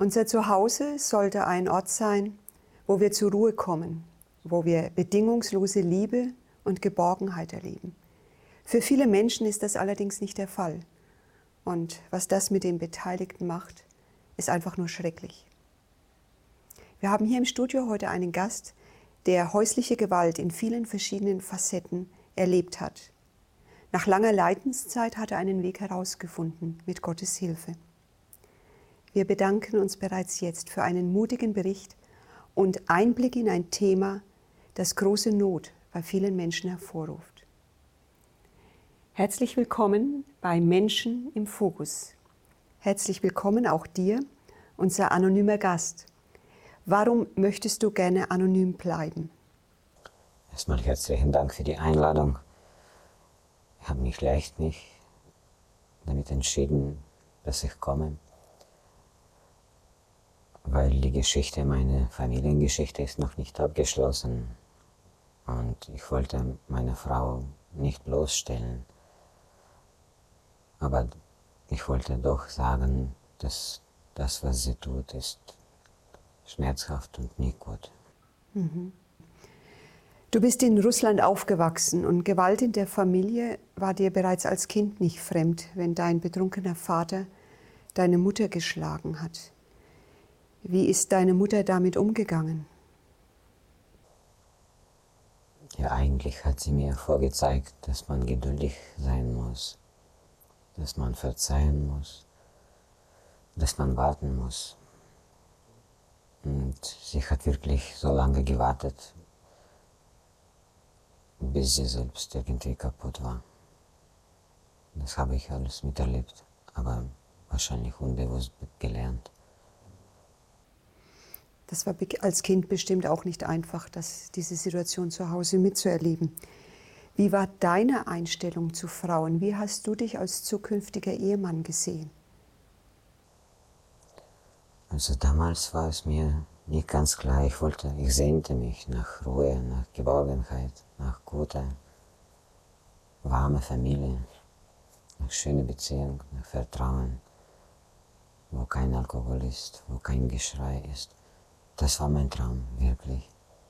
Unser Zuhause sollte ein Ort sein, wo wir zur Ruhe kommen, wo wir bedingungslose Liebe und Geborgenheit erleben. Für viele Menschen ist das allerdings nicht der Fall. Und was das mit den Beteiligten macht, ist einfach nur schrecklich. Wir haben hier im Studio heute einen Gast, der häusliche Gewalt in vielen verschiedenen Facetten erlebt hat. Nach langer Leidenszeit hat er einen Weg herausgefunden, mit Gottes Hilfe. Wir bedanken uns bereits jetzt für einen mutigen Bericht und Einblick in ein Thema, das große Not bei vielen Menschen hervorruft. Herzlich willkommen bei Menschen im Fokus. Herzlich willkommen auch dir, unser anonymer Gast. Warum möchtest du gerne anonym bleiben? Erstmal herzlichen Dank für die Einladung. Ich habe mich damit entschieden, dass ich komme, weil die Geschichte, meine Familiengeschichte ist noch nicht abgeschlossen und ich wollte meine Frau nicht bloßstellen. Aber ich wollte doch sagen, dass das, was sie tut, ist schmerzhaft und nicht gut. Du bist in Russland aufgewachsen und Gewalt in der Familie war dir bereits als Kind nicht fremd, wenn dein betrunkener Vater deine Mutter geschlagen hat. Wie ist deine Mutter damit umgegangen? Ja, eigentlich hat sie mir vorgezeigt, dass man geduldig sein muss, dass man verzeihen muss, dass man warten muss. Und sie hat wirklich so lange gewartet, bis sie selbst irgendwie kaputt war. Das habe ich alles miterlebt, aber wahrscheinlich unbewusst gelernt. Das war als Kind bestimmt auch nicht einfach, diese Situation zu Hause mitzuerleben. Wie war deine Einstellung zu Frauen? Wie hast du dich als zukünftiger Ehemann gesehen? Also damals war es mir nicht ganz klar. Ich sehnte mich nach Ruhe, nach Geborgenheit, nach guter, warmer Familie, nach schöner Beziehung, nach Vertrauen, wo kein Alkohol ist, wo kein Geschrei ist. Das war mein Traum, wirklich.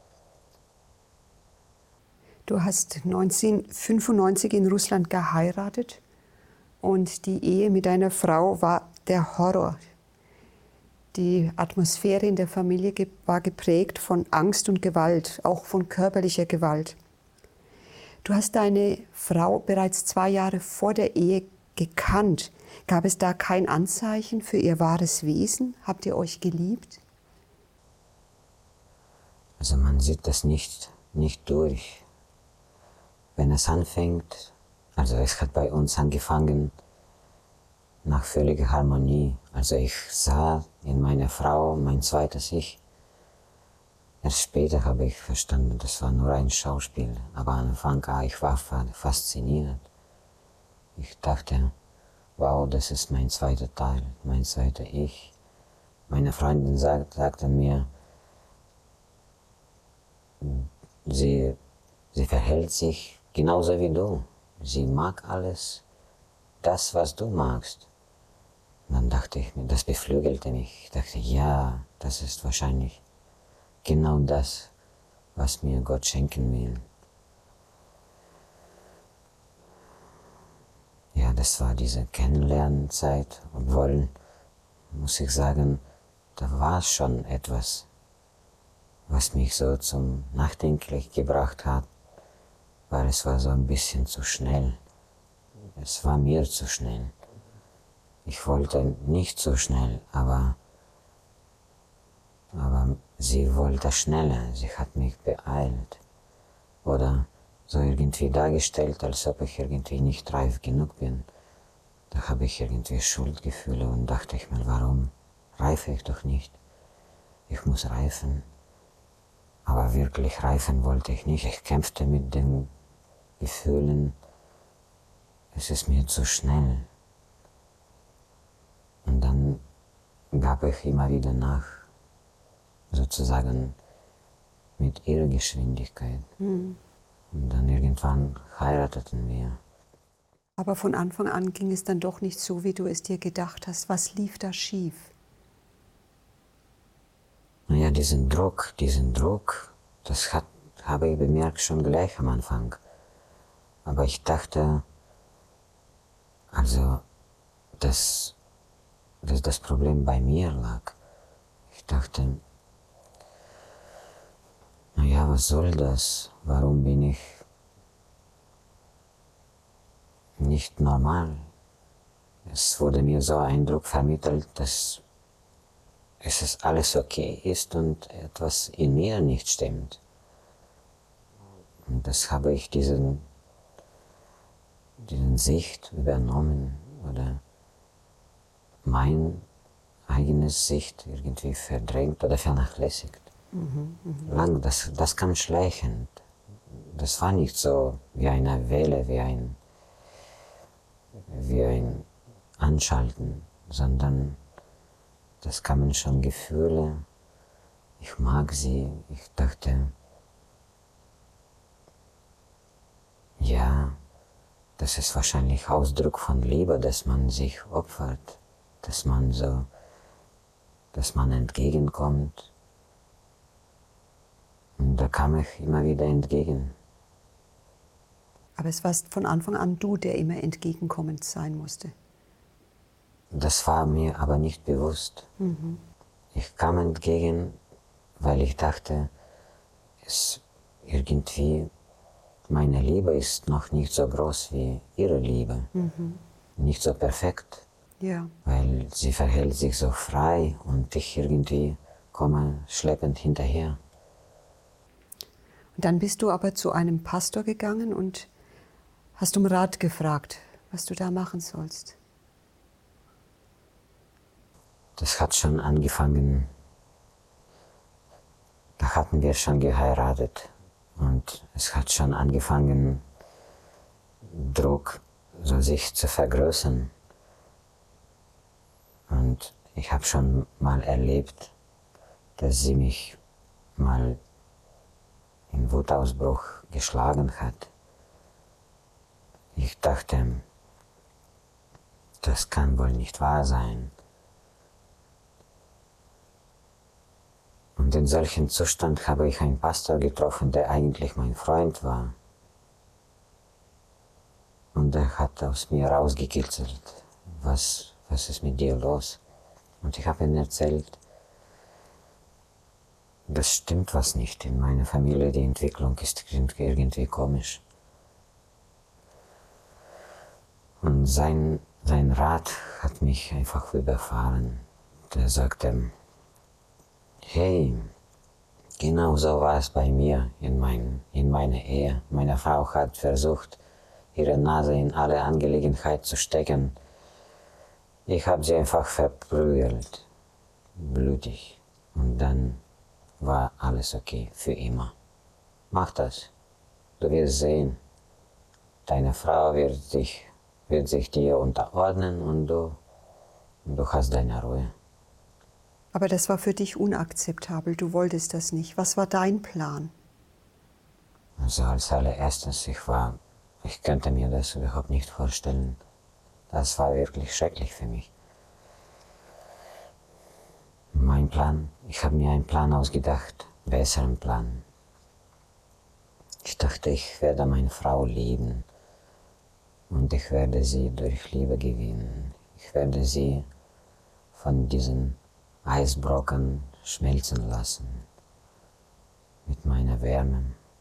Du hast 1995 in Russland geheiratet und die Ehe mit deiner Frau war der Horror. Die Atmosphäre in der Familie war geprägt von Angst und Gewalt, auch von körperlicher Gewalt. Du hast deine Frau bereits 2 Jahre vor der Ehe gekannt. Gab es da kein Anzeichen für ihr wahres Wesen? Habt ihr euch geliebt? Also man sieht das nicht durch. Wenn es anfängt, also es hat bei uns angefangen nach völliger Harmonie. Also ich sah in meiner Frau mein zweites Ich. Erst später habe ich verstanden, das war nur ein Schauspiel. Aber am Anfang ich war fasziniert. Ich dachte, wow, das ist mein zweiter Teil, mein zweiter Ich. Meine Freundin sagte mir, sie verhält sich genauso wie du. Sie mag alles, das, was du magst. Und dann dachte ich mir, das beflügelte mich. Ich dachte, ja, das ist wahrscheinlich genau das, was mir Gott schenken will. Ja, das war diese Kennenlernzeit. Obwohl, muss ich sagen, da war schon etwas, was mich so zum Nachdenklich gebracht hat, weil es war so ein bisschen zu schnell. Es war mir zu schnell. Ich wollte nicht so schnell, aber sie wollte schneller. Sie hat mich beeilt oder so irgendwie dargestellt, als ob ich irgendwie nicht reif genug bin. Da habe ich irgendwie Schuldgefühle und dachte ich mir, warum reife ich doch nicht? Ich muss reifen. Aber wirklich reifen wollte ich nicht. Ich kämpfte mit den Gefühlen, es ist mir zu schnell. Und dann gab ich immer wieder nach, sozusagen mit ihrer Geschwindigkeit. Und dann irgendwann heirateten wir. Aber von Anfang an ging es dann doch nicht so, wie du es dir gedacht hast. Was lief da schief? diesen Druck, habe ich bemerkt schon gleich am Anfang. Aber ich dachte, also, dass das Problem bei mir lag. Ich dachte, naja, was soll das? Warum bin ich nicht normal? Es wurde mir so ein Eindruck vermittelt, dass es alles okay ist und etwas in mir nicht stimmt. Und das habe ich diesen Sicht übernommen oder mein eigenes Sicht irgendwie verdrängt oder vernachlässigt. Lang, das kam schleichend. Das war nicht so wie eine Welle, wie ein Anschalten, sondern das kamen schon Gefühle. Ich mag sie. Ich dachte, ja, das ist wahrscheinlich Ausdruck von Liebe, dass man sich opfert, dass man entgegenkommt. Und da kam ich immer wieder entgegen. Aber es warst von Anfang an du, der immer entgegenkommend sein musste. Das war mir aber nicht bewusst. Ich kam entgegen, weil ich dachte, meine Liebe ist noch nicht so groß wie ihre Liebe. Nicht so perfekt, Ja. weil sie verhält sich so frei und ich irgendwie komme schleppend hinterher. Und dann bist du aber zu einem Pastor gegangen und hast um Rat gefragt, was du da machen sollst. Das hat schon angefangen, da hatten wir schon geheiratet und es hat schon angefangen, Druck so sich zu vergrößern. Und ich habe schon mal erlebt, dass sie mich mal in Wutausbruch geschlagen hat. Ich dachte, das kann wohl nicht wahr sein. Und in solchem Zustand habe ich einen Pastor getroffen, der eigentlich mein Freund war. Und der hat aus mir rausgekitzelt, was ist mit dir los? Und ich habe ihm erzählt, das stimmt was nicht in meiner Familie, die Entwicklung ist irgendwie komisch. Und sein Rat hat mich einfach überfahren. Der sagte, hey, genau so war es bei mir in meiner Ehe. Meine Frau hat versucht, ihre Nase in alle Angelegenheiten zu stecken. Ich habe sie einfach verprügelt, blutig. Und dann war alles okay, für immer. Mach das. Du wirst sehen, deine Frau wird sich dir unterordnen und du hast deine Ruhe. Aber das war für dich unakzeptabel, du wolltest das nicht. Was war dein Plan? Also als allererstes, ich könnte mir das überhaupt nicht vorstellen. Das war wirklich schrecklich für mich. Mein Plan, ich habe mir einen Plan ausgedacht, einen besseren Plan. Ich dachte, ich werde meine Frau lieben und ich werde sie durch Liebe gewinnen. Ich werde sie von diesen Eisbrocken schmelzen lassen mit meiner Wärme.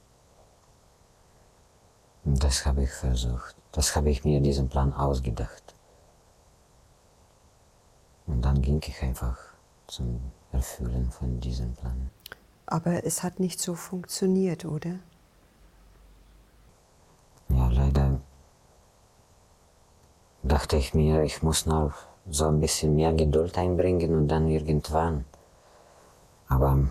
Und das habe ich versucht. Das habe ich mir diesen Plan ausgedacht. Und dann ging ich einfach zum Erfüllen von diesem Plan. Aber es hat nicht so funktioniert, oder? Ja, leider dachte ich mir, ich muss noch so ein bisschen mehr Geduld einbringen und dann irgendwann. Aber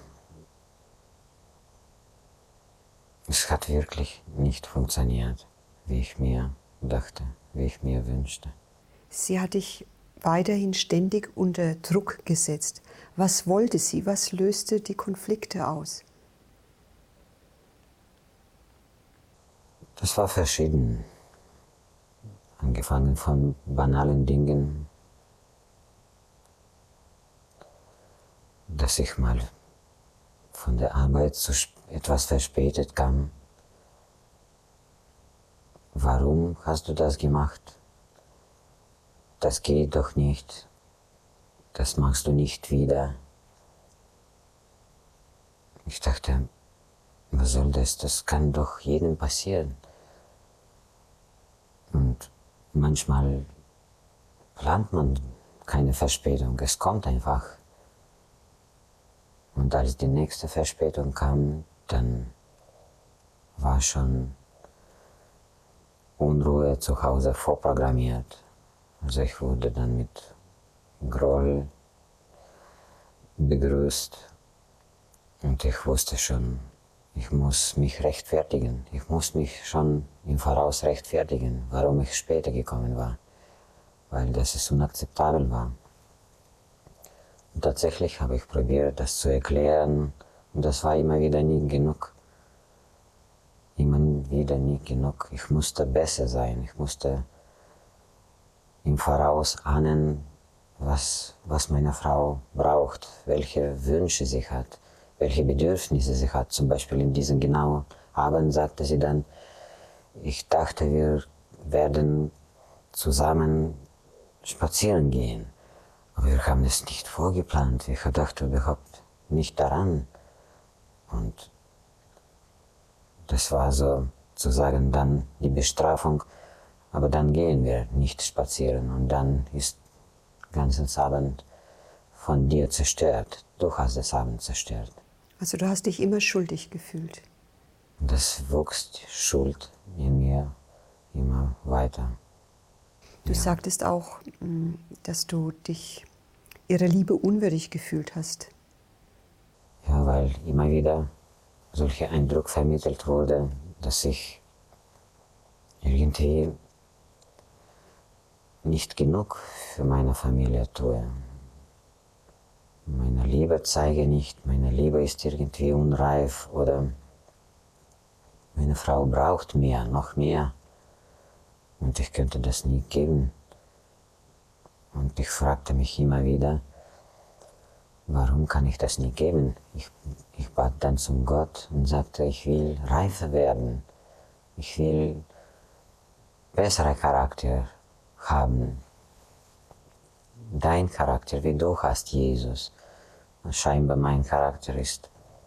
es hat wirklich nicht funktioniert, wie ich mir dachte, wie ich mir wünschte. Sie hat dich weiterhin ständig unter Druck gesetzt. Was wollte sie? Was löste die Konflikte aus? Das war verschieden. Angefangen von banalen Dingen, dass ich mal von der Arbeit etwas verspätet kam. Warum hast du das gemacht? Das geht doch nicht. Das machst du nicht wieder. Ich dachte, was soll das? Das kann doch jedem passieren. Und manchmal plant man keine Verspätung, es kommt einfach. Und als die nächste Verspätung kam, dann war schon Unruhe zu Hause vorprogrammiert. Also ich wurde dann mit Groll begrüßt und ich wusste schon, ich muss mich rechtfertigen. Ich muss mich schon im Voraus rechtfertigen, warum ich später gekommen war, weil das unakzeptabel war. Und tatsächlich habe ich probiert, das zu erklären und das war immer wieder nie genug. Immer wieder nie genug. Ich musste besser sein, ich musste im Voraus ahnen, was meine Frau braucht, welche Wünsche sie hat, welche Bedürfnisse sie hat. Zum Beispiel in diesem genauen Abend sagte sie dann, ich dachte, wir werden zusammen spazieren gehen. Aber wir haben es nicht vorgeplant. Ich dachte überhaupt nicht daran. Und das war sozusagen dann die Bestrafung. Aber dann gehen wir nicht spazieren und dann ist der ganze Abend von dir zerstört. Du hast das Abend zerstört. Also du hast dich immer schuldig gefühlt. Und das wuchs die Schuld in mir immer weiter. Du sagtest auch, dass du dich ihrer Liebe unwürdig gefühlt hast. Ja, weil immer wieder solcher Eindruck vermittelt wurde, dass ich irgendwie nicht genug für meine Familie tue. Meine Liebe zeige nicht, meine Liebe ist irgendwie unreif oder meine Frau braucht mehr, noch mehr und ich könnte das nie geben. Und ich fragte mich immer wieder, warum kann ich das nie geben? Ich bat dann zum Gott und sagte, ich will reifer werden, ich will besseren Charakter haben. Dein Charakter, wie du hast, Jesus. Scheinbar mein Charakter ist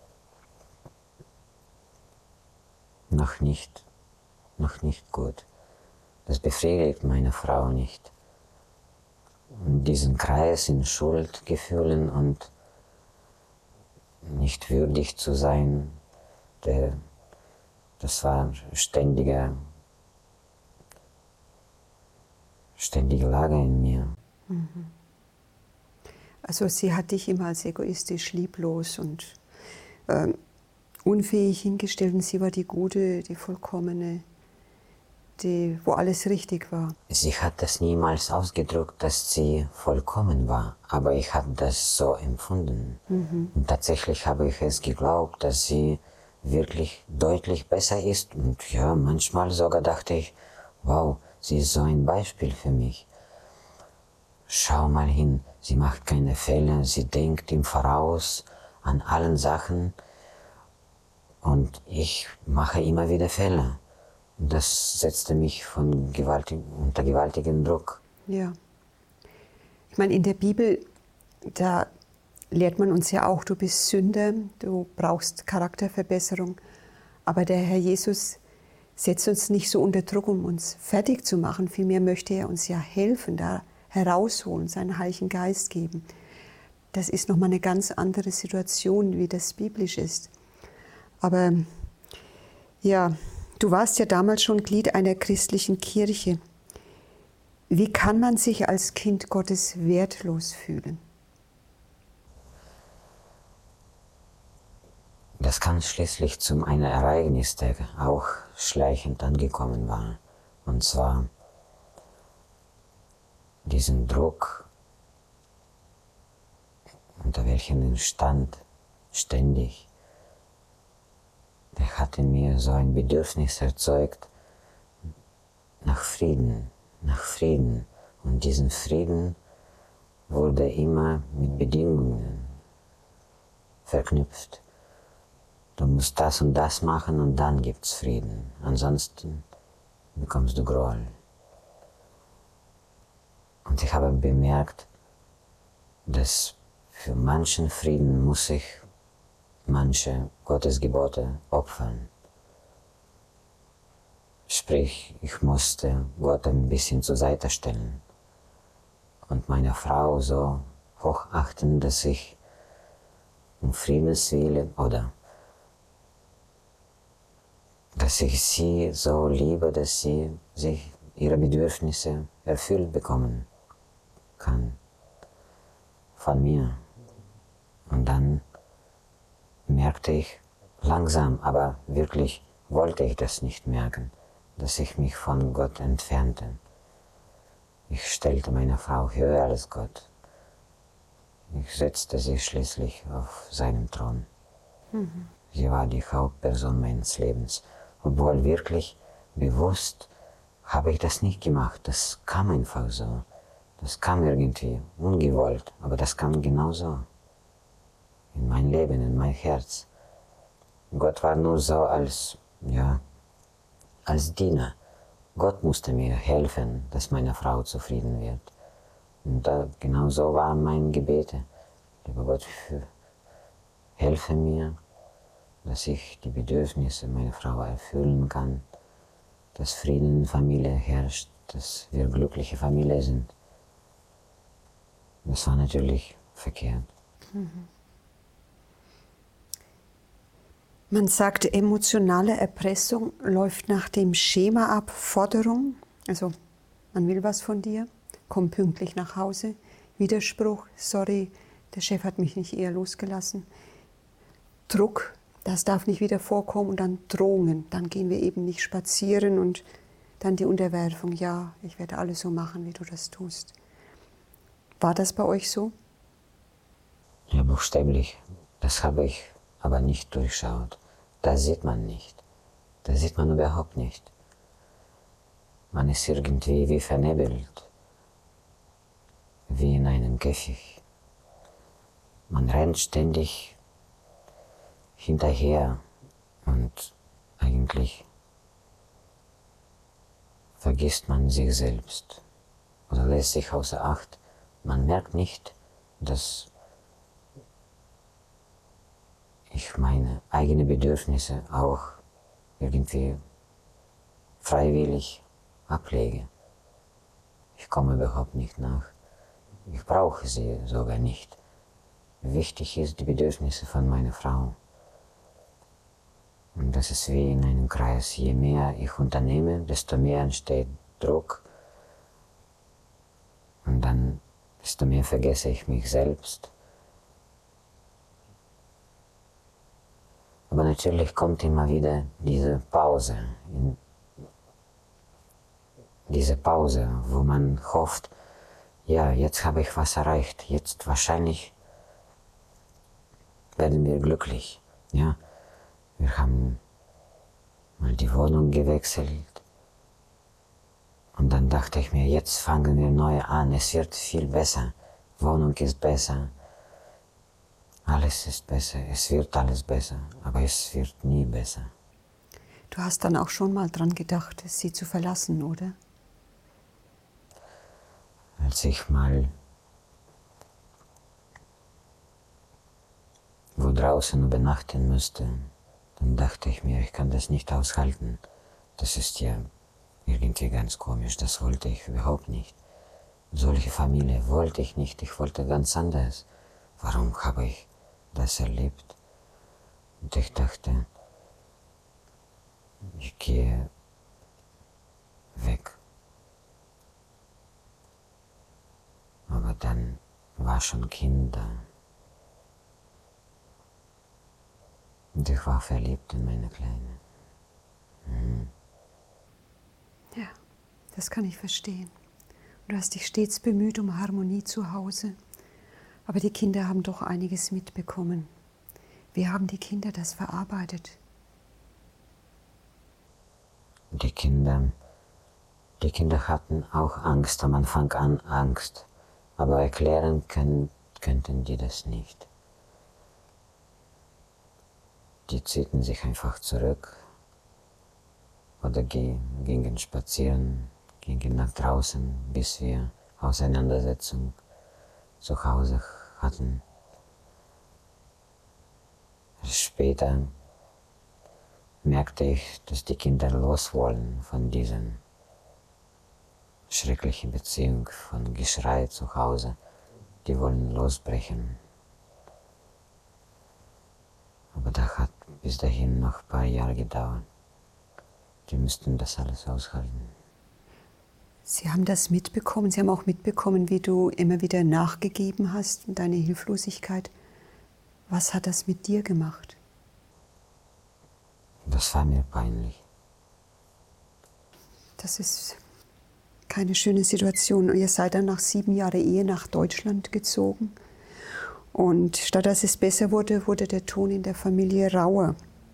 noch nicht gut. Das befriedigt meine Frau nicht. Und diesen Kreis in Schuldgefühlen und nicht würdig zu sein, das war ständige Lage in mir. Also sie hat dich immer als egoistisch, lieblos und unfähig hingestellt und sie war die Gute, die Vollkommene, wo alles richtig war. Sie hat das niemals ausgedrückt, dass sie vollkommen war, aber ich habe das so empfunden. Und tatsächlich habe ich es geglaubt, dass sie wirklich deutlich besser ist. Und ja, manchmal sogar dachte ich, wow, sie ist so ein Beispiel für mich. Schau mal hin, sie macht keine Fehler, sie denkt im Voraus an allen Sachen und ich mache immer wieder Fehler. Und das setzte mich unter gewaltigen Druck. Ja. Ich meine, in der Bibel, da lehrt man uns ja auch, du bist Sünder, du brauchst Charakterverbesserung. Aber der Herr Jesus setzt uns nicht so unter Druck, um uns fertig zu machen. Vielmehr möchte er uns ja helfen, da herausholen, seinen Heiligen Geist geben. Das ist nochmal eine ganz andere Situation, wie das biblisch ist. Aber ja, du warst ja damals schon Glied einer christlichen Kirche. Wie kann man sich als Kind Gottes wertlos fühlen? Das kam schließlich zu einem Ereignis, der auch schleichend angekommen war. Und zwar diesen Druck, unter welchem ich stand, ständig. Der hat in mir so ein Bedürfnis erzeugt nach Frieden, nach Frieden. Und diesen Frieden wurde immer mit Bedingungen verknüpft. du musst das und das machen und dann gibt's Frieden. Ansonsten bekommst du Groll. Und ich habe bemerkt, dass für manchen Frieden muss ich manche Gottes Gebote opfern. Sprich, ich musste Gott ein bisschen zur Seite stellen und meine Frau so hochachten, dass ich um Friedens willen oder dass ich sie so liebe, dass sie sich ihre Bedürfnisse erfüllt bekommen kann von mir. Und dann merkte ich langsam, aber wirklich wollte ich das nicht merken, dass ich mich von Gott entfernte. Ich stellte meine Frau höher als Gott. Ich setzte sie schließlich auf seinen Thron. Sie war die Hauptperson meines Lebens, obwohl wirklich bewusst habe ich das nicht gemacht. Das kam einfach so. Das kam irgendwie ungewollt, aber das kam genauso. In mein Leben, in mein Herz. Gott war nur so als Diener. Gott musste mir helfen, dass meine Frau zufrieden wird. Und genau so waren meine Gebete. Lieber Gott, helfe mir, dass ich die Bedürfnisse meiner Frau erfüllen kann, dass Frieden in der Familie herrscht, dass wir glückliche Familie sind. Das war natürlich verkehrt. Man sagt, emotionale Erpressung läuft nach dem Schema ab: Forderung, also man will was von dir, komm pünktlich nach Hause, Widerspruch, sorry, der Chef hat mich nicht eher losgelassen, Druck, das darf nicht wieder vorkommen, und dann Drohungen, dann gehen wir eben nicht spazieren, und dann die Unterwerfung, ja, ich werde alles so machen, wie du das tust. War das bei euch so? Ja, buchstäblich. Das habe ich aber nicht durchschaut. Das sieht man nicht. Das sieht man überhaupt nicht. Man ist irgendwie wie vernebelt, wie in einem Käfig. Man rennt ständig hinterher und eigentlich vergisst man sich selbst oder lässt sich außer Acht. Man merkt nicht, dass ich meine eigenen Bedürfnisse auch irgendwie freiwillig ablege. Ich komme überhaupt nicht nach. Ich brauche sie sogar nicht. Wichtig ist die Bedürfnisse von meiner Frau. Und das ist wie in einem Kreis. Je mehr ich unternehme, desto mehr entsteht Druck. Und dann desto mehr vergesse ich mich selbst. Aber natürlich kommt immer wieder diese Pause, wo man hofft, ja, jetzt habe ich was erreicht, jetzt wahrscheinlich werden wir glücklich. Ja? Wir haben mal die Wohnung gewechselt und dann dachte ich mir, jetzt fangen wir neu an, es wird viel besser, Wohnung ist besser. Alles ist besser, es wird alles besser, aber es wird nie besser. Du hast dann auch schon mal dran gedacht, sie zu verlassen, oder? Als ich mal wo draußen übernachten müsste, dann dachte ich mir, ich kann das nicht aushalten. Das ist ja irgendwie ganz komisch, das wollte ich überhaupt nicht. Solche Familie wollte ich nicht, ich wollte ganz anders. Warum habe ich das erlebt? Und ich dachte, ich gehe weg. Aber dann war schon Kind da. Und ich war verliebt in meine Kleine. Ja, das kann ich verstehen. Du hast dich stets bemüht um Harmonie zu Hause, aber die Kinder haben doch einiges mitbekommen. Wie haben die Kinder das verarbeitet? Die Kinder hatten auch Angst, am Anfang an Angst, aber erklären könnten die das nicht. die ziehten sich einfach zurück oder gingen spazieren, gingen nach draußen, bis wir Auseinandersetzung zu Hause hatten. Später merkte ich, dass die Kinder los wollen von dieser schrecklichen Beziehung, von Geschrei zu Hause. Die wollen losbrechen. Aber das hat bis dahin noch ein paar Jahre gedauert. Die müssten das alles aushalten. Sie haben das mitbekommen, Sie haben auch mitbekommen, wie du immer wieder nachgegeben hast, deine Hilflosigkeit. Was hat das mit dir gemacht? Das war mir peinlich. Das ist keine schöne Situation. Und ihr seid dann nach 7 Jahren Ehe nach Deutschland gezogen. Und statt dass es besser wurde, wurde der Ton in der Familie rauer.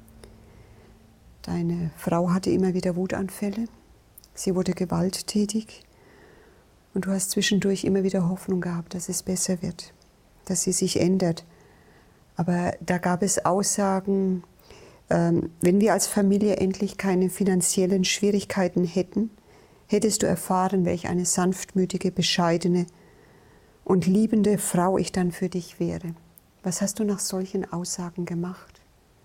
Deine Frau hatte immer wieder Wutanfälle. Sie wurde gewalttätig. Und du hast zwischendurch immer wieder Hoffnung gehabt, dass es besser wird, dass sie sich ändert. Aber da gab es Aussagen, wenn wir als Familie endlich keine finanziellen Schwierigkeiten hätten, hättest du erfahren, welch eine sanftmütige, bescheidene und liebende Frau ich dann für dich wäre. Was hast du nach solchen Aussagen gemacht?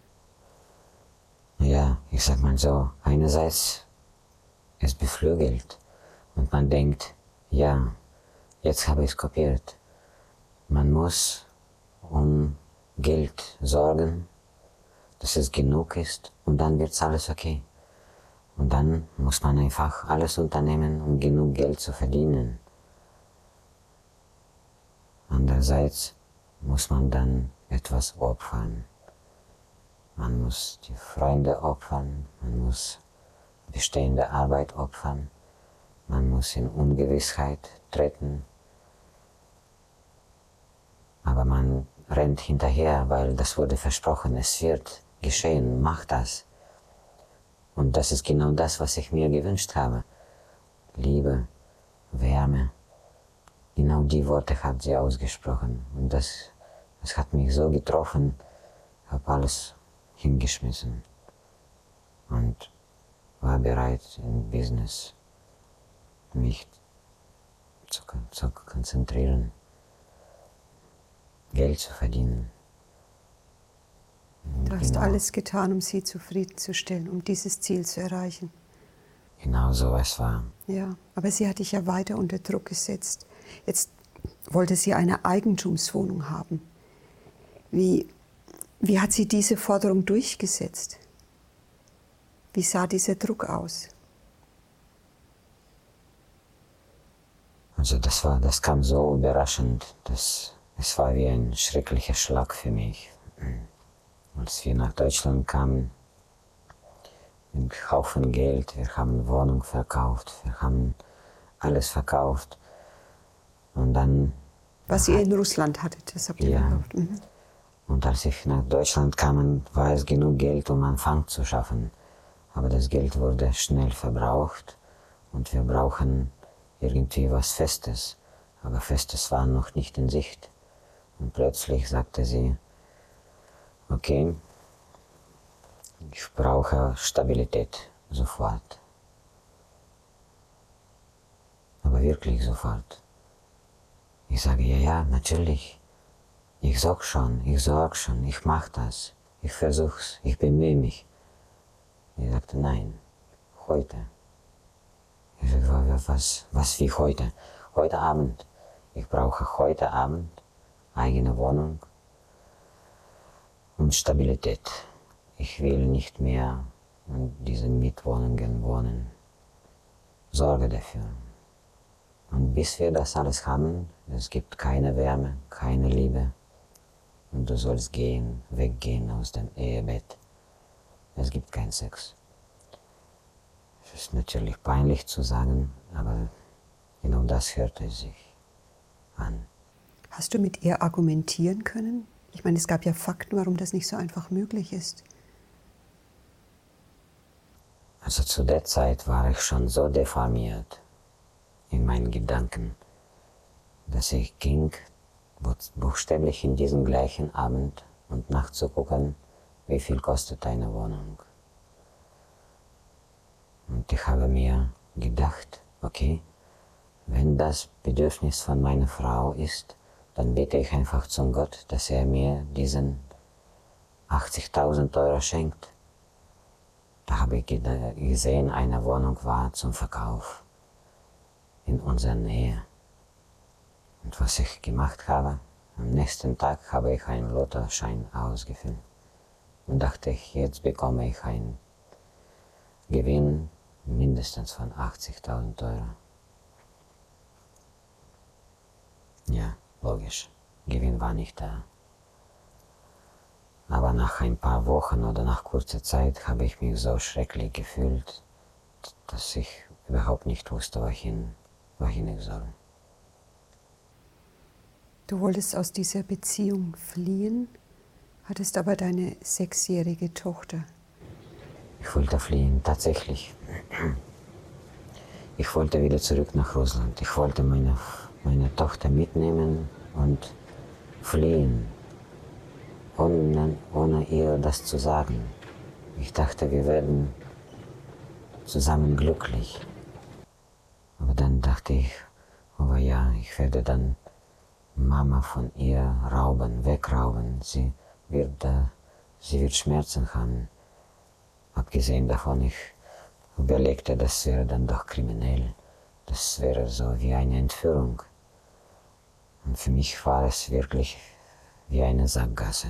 Ja, ich sag mal so, einerseits es beflügelt und man denkt, ja, jetzt habe ich es kopiert. Man muss um Geld sorgen, dass es genug ist und dann wird alles okay. Und dann muss man einfach alles unternehmen, um genug Geld zu verdienen. Andererseits muss man dann etwas opfern. Man muss die Freunde opfern, man muss bestehende Arbeit opfern, man muss in Ungewissheit treten. Aber man rennt hinterher, weil das wurde versprochen, es wird geschehen, mach das. Und das ist genau das, was ich mir gewünscht habe. Liebe, Wärme, genau die Worte hat sie ausgesprochen. Und das hat mich so getroffen, ich habe alles hingeschmissen und war bereit, im Business mich zu konzentrieren, Geld zu verdienen. Du hast alles getan, um sie zufriedenzustellen, um dieses Ziel zu erreichen. Genau so es war. Ja, aber sie hat dich ja weiter unter Druck gesetzt. Jetzt wollte sie eine Eigentumswohnung haben. Wie hat sie diese Forderung durchgesetzt? Wie sah dieser Druck aus? Also das kam so überraschend, es war wie ein schrecklicher Schlag für mich. Als wir nach Deutschland kamen, mit einem Haufen Geld, wir haben Wohnung verkauft, wir haben alles verkauft. Und dann... Was ihr in Russland hattet, das habt ihr verkauft. Mhm. Und als ich nach Deutschland kam, war es genug Geld, um Anfang zu schaffen. Aber das Geld wurde schnell verbraucht und wir brauchen irgendwie was Festes. Aber Festes war noch nicht in Sicht. Und plötzlich sagte sie, okay, ich brauche Stabilität sofort. Aber wirklich sofort. Ich sage, ja, natürlich. Ich sorge schon, ich mache das. Ich versuch's, ich bemühe mich. Sie sagte, nein, heute. Ich sage, was wie heute? Heute Abend. Ich brauche heute Abend eigene Wohnung und Stabilität. Ich will nicht mehr in diesen Mietwohnungen wohnen. Sorge dafür. Und bis wir das alles haben, es gibt keine Wärme, keine Liebe. Und du sollst gehen, weggehen aus dem Ehebett. Es gibt keinen Sex. Es ist natürlich peinlich zu sagen, aber genau das hörte es sich an. Hast du mit ihr argumentieren können? Ich meine, es gab ja Fakten, warum das nicht so einfach möglich ist. Also zu der Zeit war ich schon so deformiert in meinen Gedanken, dass ich ging buchstäblich in diesem gleichen Abend und nachzugucken, wie viel kostet eine Wohnung? Und ich habe mir gedacht, okay, wenn das Bedürfnis von meiner Frau ist, dann bete ich einfach zum Gott, dass er mir diesen 80.000 Euro schenkt. Da habe ich gesehen, eine Wohnung war zum Verkauf in unserer Nähe. Und was ich gemacht habe, am nächsten Tag habe ich einen Lottoschein ausgefüllt und dachte ich, jetzt bekomme ich einen Gewinn mindestens von 80.000 Euro. Ja, logisch, Gewinn war nicht da. Aber nach ein paar Wochen oder nach kurzer Zeit habe ich mich so schrecklich gefühlt, dass ich überhaupt nicht wusste, wohin ich soll. Du wolltest aus dieser Beziehung fliehen, hattest aber deine 6-jährige Tochter. Ich wollte fliehen, tatsächlich. Ich wollte wieder zurück nach Russland. Ich wollte meine Tochter mitnehmen und fliehen, ohne ihr das zu sagen. Ich dachte, wir werden zusammen glücklich. Aber dann dachte ich, oh ja, ich werde dann Mama von ihr wegrauben. Sie wird Schmerzen haben. Abgesehen davon, ich überlegte, das wäre dann doch kriminell. Das wäre so wie eine Entführung. Und für mich war es wirklich wie eine Sackgasse.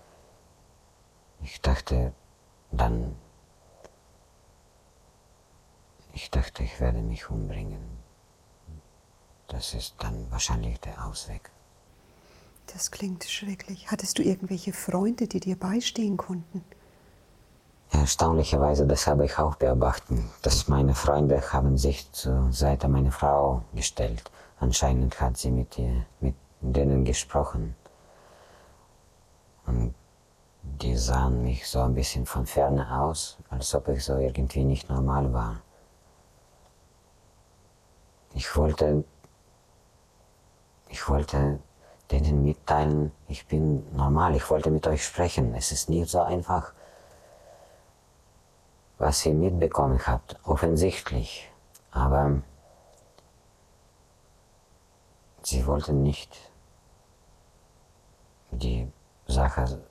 Ich dachte, ich werde mich umbringen. Das ist dann wahrscheinlich der Ausweg. Das klingt schrecklich. Hattest du irgendwelche Freunde, die dir beistehen konnten? Erstaunlicherweise, das habe ich auch beobachtet, dass meine Freunde haben sich zur Seite meiner Frau gestellt. Anscheinend hat sie mit denen gesprochen. Und die sahen mich so ein bisschen von ferne aus, als ob ich so irgendwie nicht normal war. Ich wollte denen mitteilen, ich bin normal, ich wollte mit euch sprechen. Es ist nicht so einfach, was ihr mitbekommen habt, offensichtlich. Aber sie wollten nicht die Sache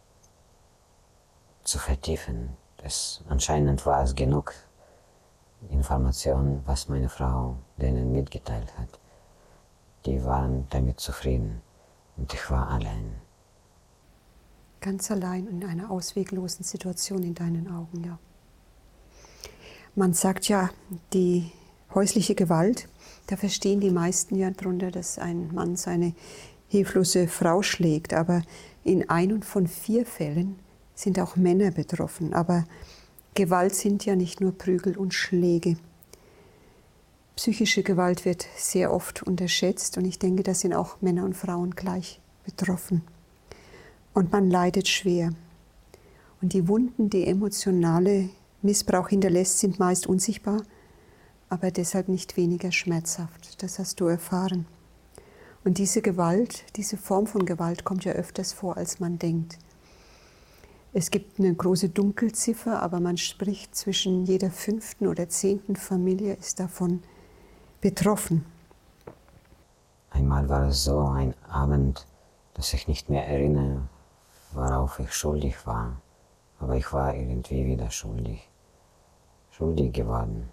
zu vertiefen. Anscheinend war es genug Informationen, was meine Frau denen mitgeteilt hat. Die waren damit zufrieden und ich war allein. Ganz allein in einer ausweglosen Situation in deinen Augen, ja. Man sagt ja, die häusliche Gewalt, da verstehen die meisten ja darunter, dass ein Mann seine hilflose Frau schlägt. Aber in 1 von 4 Fällen sind auch Männer betroffen. Aber Gewalt sind ja nicht nur Prügel und Schläge. Psychische Gewalt wird sehr oft unterschätzt und ich denke, da sind auch Männer und Frauen gleich betroffen. Und man leidet schwer. Und die Wunden, die emotionale Missbrauch hinterlässt, sind meist unsichtbar, aber deshalb nicht weniger schmerzhaft. Das hast du erfahren. Und diese Gewalt, diese Form von Gewalt kommt ja öfters vor, als man denkt. Es gibt eine große Dunkelziffer, aber man spricht, zwischen jeder 5. oder 10. Familie ist davon betroffen. Einmal war es so ein Abend, dass ich nicht mehr erinnere, worauf ich schuldig war. Aber ich war irgendwie wieder schuldig geworden.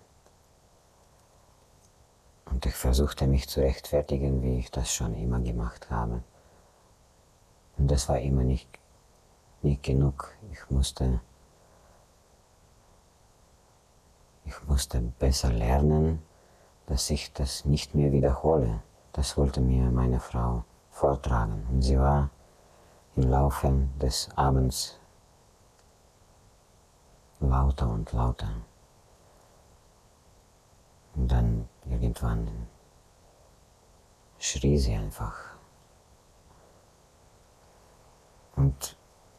Und ich versuchte mich zu rechtfertigen, wie ich das schon immer gemacht habe. Und das war immer nicht genug. Ich musste besser lernen, dass ich das nicht mehr wiederhole. Das wollte mir meine Frau vortragen. Und sie war im Laufe des Abends lauter und lauter. Und dann irgendwann schrie sie einfach. Und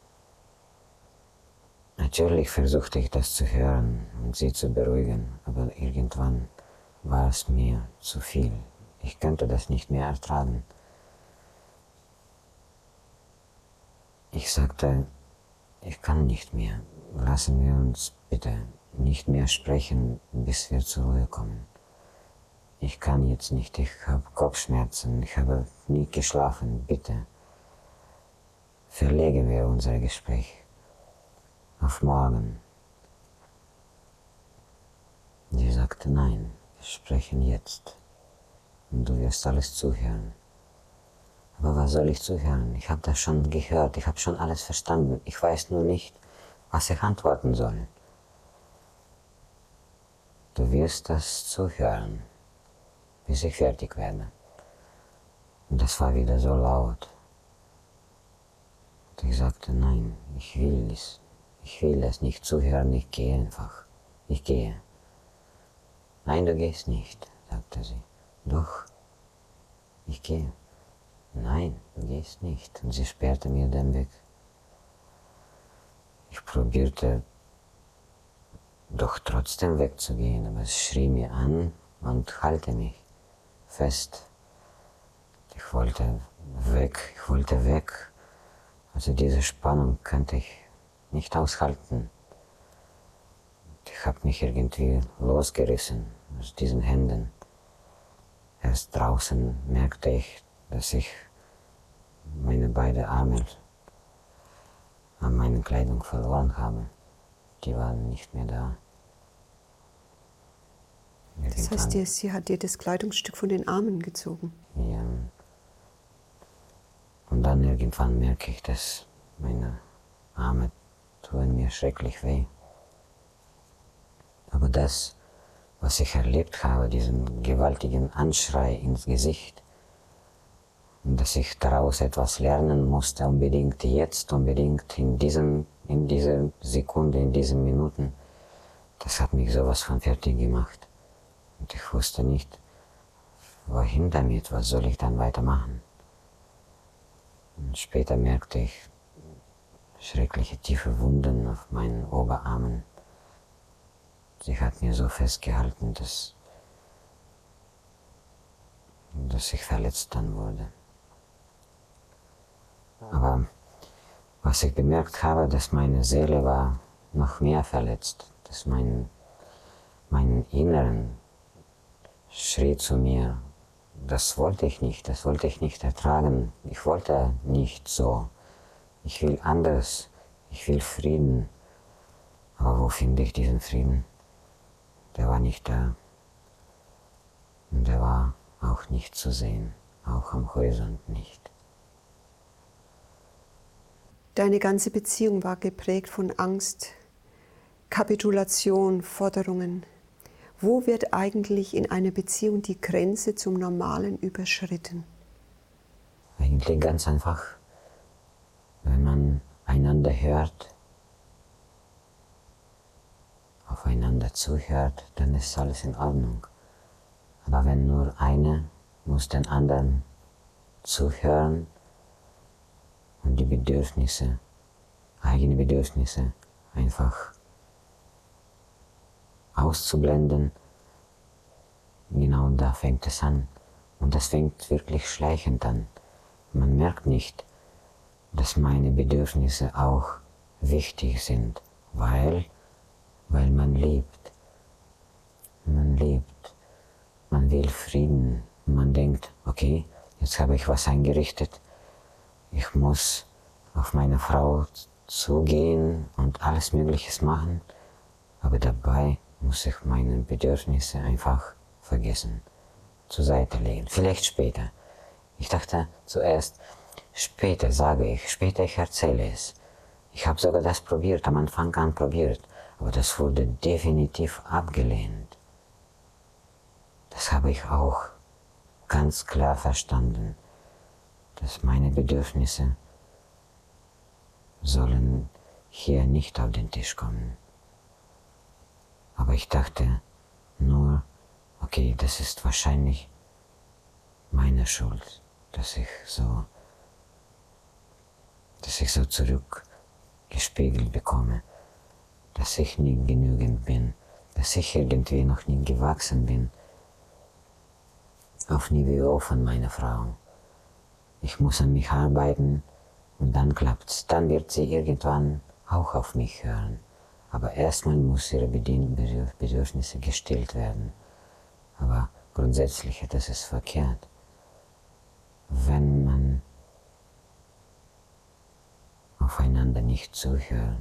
natürlich versuchte ich das zu hören und sie zu beruhigen, aber irgendwann war es mir zu viel. Ich konnte das nicht mehr ertragen. Ich sagte, ich kann nicht mehr. Lassen wir uns bitte nicht mehr sprechen, bis wir zur Ruhe kommen. Ich kann jetzt nicht, ich habe Kopfschmerzen, ich habe nie geschlafen, bitte. Verlegen wir unser Gespräch auf morgen. Sie sagte, nein, wir sprechen jetzt und du wirst alles zuhören. Aber was soll ich zuhören? Ich habe das schon gehört, ich habe schon alles verstanden. Ich weiß nur nicht, was ich antworten soll. Du wirst das zuhören, bis ich fertig werde. Und das war wieder so laut. Und ich sagte, nein, ich will es nicht zuhören, ich gehe einfach. Ich gehe. Nein, du gehst nicht, sagte sie. Doch, ich gehe. Nein, du gehst nicht. Und sie sperrte mir den Weg. Ich probierte doch trotzdem wegzugehen, aber es schrie mir an und halte mich fest. Ich wollte weg. Also diese Spannung konnte ich nicht aushalten. Ich habe mich irgendwie losgerissen aus diesen Händen. Erst draußen merkte ich, dass ich meine beiden Arme an meiner Kleidung verloren habe. Die waren nicht mehr da. Das heißt, sie hat dir das Kleidungsstück von den Armen gezogen? Ja. Und dann irgendwann merke ich, dass meine Arme tun mir schrecklich weh. Aber das, was ich erlebt habe, diesen gewaltigen Anschrei ins Gesicht, und dass ich daraus etwas lernen musste, unbedingt jetzt, unbedingt in dieser Sekunde, in diesen Minuten, das hat mich sowas von fertig gemacht. Und ich wusste nicht, wohin damit, was soll ich dann weitermachen. Und später merkte ich schreckliche tiefe Wunden auf meinen Oberarmen. Sie hat mir so festgehalten, dass ich verletzt dann wurde. Aber was ich bemerkt habe, dass meine Seele war noch mehr verletzt, dass mein Inneren schrie zu mir, das wollte ich nicht ertragen, ich wollte nicht so, ich will anders, ich will Frieden. Aber wo finde ich diesen Frieden? Der war nicht da. Und der war auch nicht zu sehen, auch am Horizont nicht. Deine ganze Beziehung war geprägt von Angst, Kapitulation, Forderungen. Wo wird eigentlich in einer Beziehung die Grenze zum Normalen überschritten? Eigentlich ganz einfach, wenn man einander hört, aufeinander zuhört, dann ist alles in Ordnung. Aber wenn nur einer muss den anderen zuhören und die Bedürfnisse, eigene Bedürfnisse einfach auszublenden, genau da fängt es an. Und das fängt wirklich schleichend an. Man merkt nicht, dass meine Bedürfnisse auch wichtig sind, weil man liebt. Man liebt. Man will Frieden. Man denkt, okay, jetzt habe ich was eingerichtet. Ich muss auf meine Frau zugehen und alles Mögliche machen. Aber dabei muss ich meine Bedürfnisse einfach vergessen, zur Seite legen. Vielleicht später. Ich dachte zuerst, später sage ich, später ich erzähle es. Ich habe sogar das probiert, am Anfang an probiert, aber das wurde definitiv abgelehnt. Das habe ich auch ganz klar verstanden, dass meine Bedürfnisse sollen hier nicht auf den Tisch kommen. Aber ich dachte nur, okay, das ist wahrscheinlich meine Schuld, dass ich so zurückgespiegelt bekomme, dass ich nicht genügend bin, dass ich irgendwie noch nicht gewachsen bin auf Niveau von meiner Frau. Ich muss an mich arbeiten und dann klappt's. Dann wird sie irgendwann auch auf mich hören. Aber erstmal muss ihre Bedürfnisse gestillt werden. Aber grundsätzlich, das ist verkehrt. Wenn man aufeinander nicht zuhört,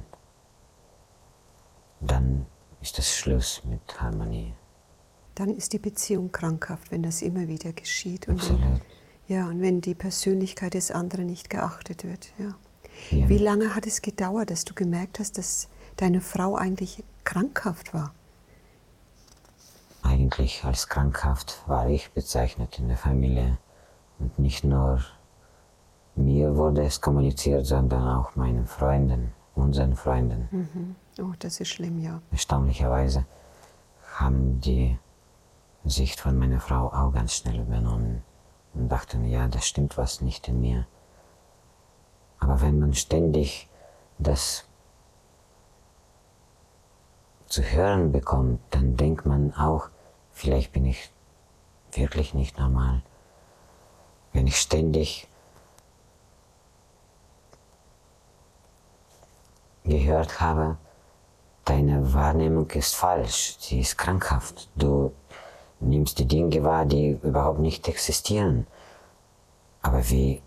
dann ist es Schluss mit Harmonie. Dann ist die Beziehung krankhaft, wenn das immer wieder geschieht. Absolut. Und wenn die Persönlichkeit des anderen nicht geachtet wird. Ja. Ja. Wie lange hat es gedauert, dass du gemerkt hast, dass deine Frau eigentlich krankhaft war? Eigentlich als krankhaft war ich bezeichnet in der Familie. Und nicht nur mir wurde es kommuniziert, sondern auch meinen Freunden, unseren Freunden. Mhm. Oh, das ist schlimm, ja. Erstaunlicherweise haben die Sicht von meiner Frau auch ganz schnell übernommen und dachten, ja, da stimmt was nicht in mir. Aber wenn man ständig das zu hören bekommt, dann denkt man auch, vielleicht bin ich wirklich nicht normal. Wenn ich ständig gehört habe, deine Wahrnehmung ist falsch, sie ist krankhaft, du nimmst die Dinge wahr, die überhaupt nicht existieren. Aber wie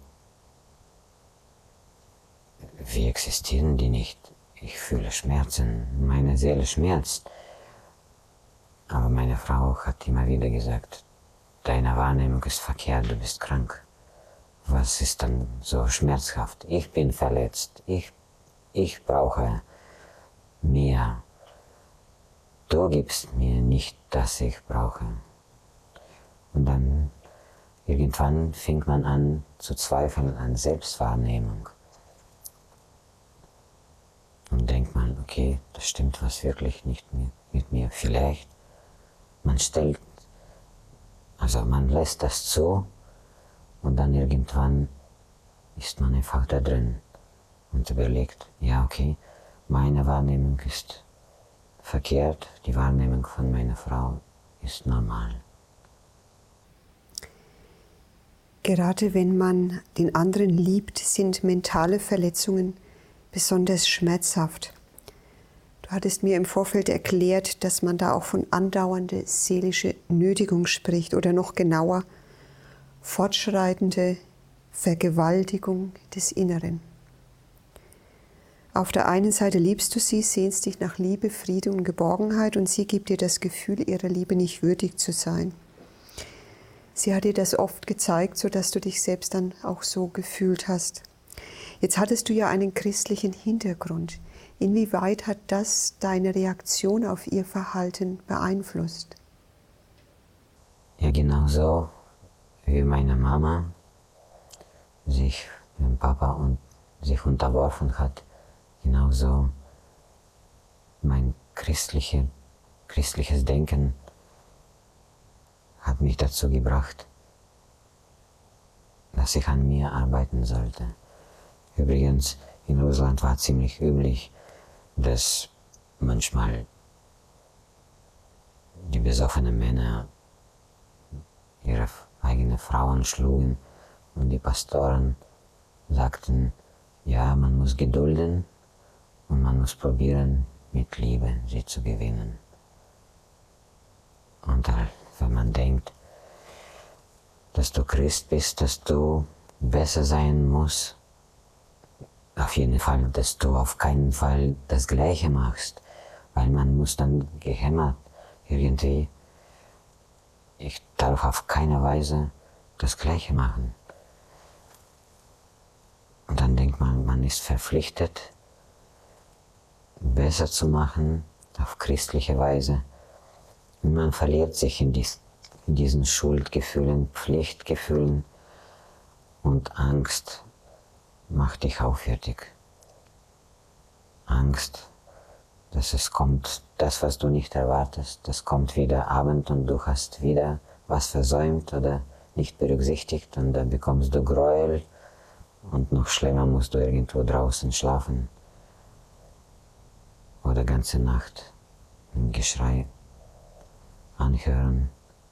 existieren die nicht? Ich fühle Schmerzen, meine Seele schmerzt. Aber meine Frau hat immer wieder gesagt, deine Wahrnehmung ist verkehrt, du bist krank. Was ist dann so schmerzhaft? Ich bin verletzt, ich brauche mehr. Du gibst mir nicht, das ich brauche. Und dann irgendwann fing man an zu zweifeln an Selbstwahrnehmung. Und denkt man, okay, das stimmt was wirklich nicht mit mir. Vielleicht, man lässt das zu und dann irgendwann ist man einfach da drin und überlegt, ja okay, meine Wahrnehmung ist verkehrt, die Wahrnehmung von meiner Frau ist normal. Gerade wenn man den anderen liebt, sind mentale Verletzungen besonders schmerzhaft. Du hattest mir im Vorfeld erklärt, dass man da auch von andauernder seelischer Nötigung spricht oder noch genauer, fortschreitende Vergewaltigung des Inneren. Auf der einen Seite liebst du sie, sehnst dich nach Liebe, Frieden und Geborgenheit und sie gibt dir das Gefühl, ihrer Liebe nicht würdig zu sein. Sie hat dir das oft gezeigt, sodass du dich selbst dann auch so gefühlt hast. Jetzt hattest du ja einen christlichen Hintergrund. Inwieweit hat das deine Reaktion auf ihr Verhalten beeinflusst? Ja, genauso wie meine Mama sich dem Papa und sich unterworfen hat, genauso mein christliches Denken hat mich dazu gebracht, dass ich an mir arbeiten sollte. Übrigens, in Russland war ziemlich üblich, dass manchmal die besoffenen Männer ihre eigenen Frauen schlugen und die Pastoren sagten, ja, man muss gedulden und man muss probieren, mit Liebe sie zu gewinnen. Und wenn man denkt, dass du Christ bist, dass du besser sein musst, auf jeden Fall, dass du auf keinen Fall das Gleiche machst, weil man muss dann gehämmert irgendwie, ich darf auf keine Weise das Gleiche machen. Und dann denkt man, man ist verpflichtet, besser zu machen, auf christliche Weise. Und man verliert sich in diesen Schuldgefühlen, Pflichtgefühlen und Angst macht dich auch fertig. Angst, dass es kommt, das, was du nicht erwartest, das kommt wieder Abend und du hast wieder was versäumt oder nicht berücksichtigt und dann bekommst du Gräuel und noch schlimmer musst du irgendwo draußen schlafen oder ganze Nacht ein Geschrei anhören.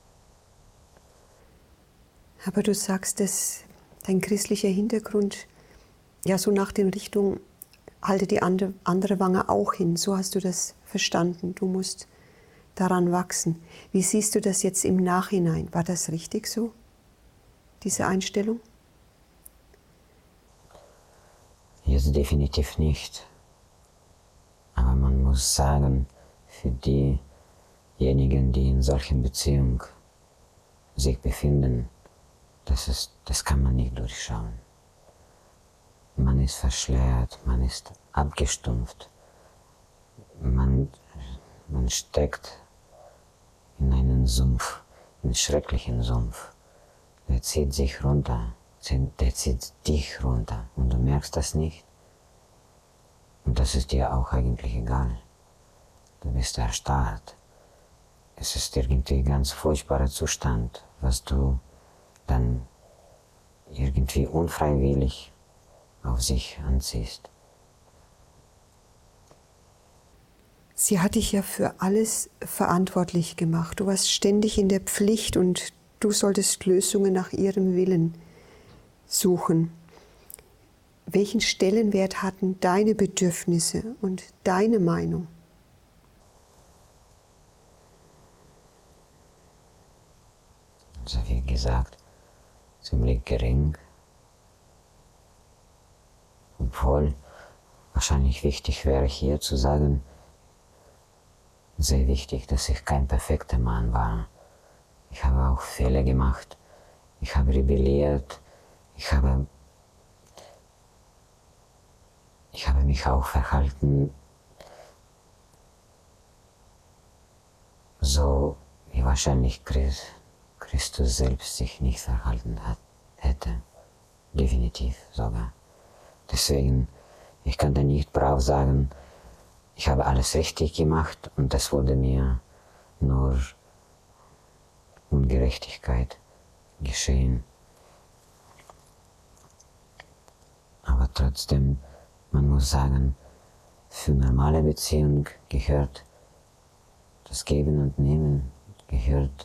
Aber du sagst, dass dein christlicher Hintergrund ja so nach den Richtung halte die andere Wange auch hin. So hast du das verstanden. Du musst daran wachsen. Wie siehst du das jetzt im Nachhinein? War das richtig so, diese Einstellung? Jetzt definitiv nicht. Aber man muss sagen, für diejenigen, die in solchen Beziehungen sich befinden, das kann man nicht durchschauen. Man ist verschleiert, man ist abgestumpft, man steckt in einen Sumpf, einen schrecklichen Sumpf. Der zieht sich runter, der zieht dich runter und du merkst das nicht. Und das ist dir auch eigentlich egal. Du bist erstarrt. Es ist irgendwie ein ganz furchtbarer Zustand, was du dann irgendwie unfreiwillig auf sich anziehst. Sie hat dich ja für alles verantwortlich gemacht. Du warst ständig in der Pflicht und du solltest Lösungen nach ihrem Willen suchen. Welchen Stellenwert hatten deine Bedürfnisse und deine Meinung? Also wie gesagt, ziemlich gering. Obwohl wahrscheinlich wichtig wäre hier zu sagen, sehr wichtig, dass ich kein perfekter Mann war. Ich habe auch Fehler gemacht. Ich habe rebelliert. Ich habe mich auch verhalten, so wie wahrscheinlich Christus selbst sich nicht verhalten hätte. Definitiv sogar. Deswegen, ich kann da nicht brav sagen, ich habe alles richtig gemacht und das wurde mir nur Ungerechtigkeit geschehen. Aber trotzdem, man muss sagen, für normale Beziehung gehört das Geben und Nehmen, gehört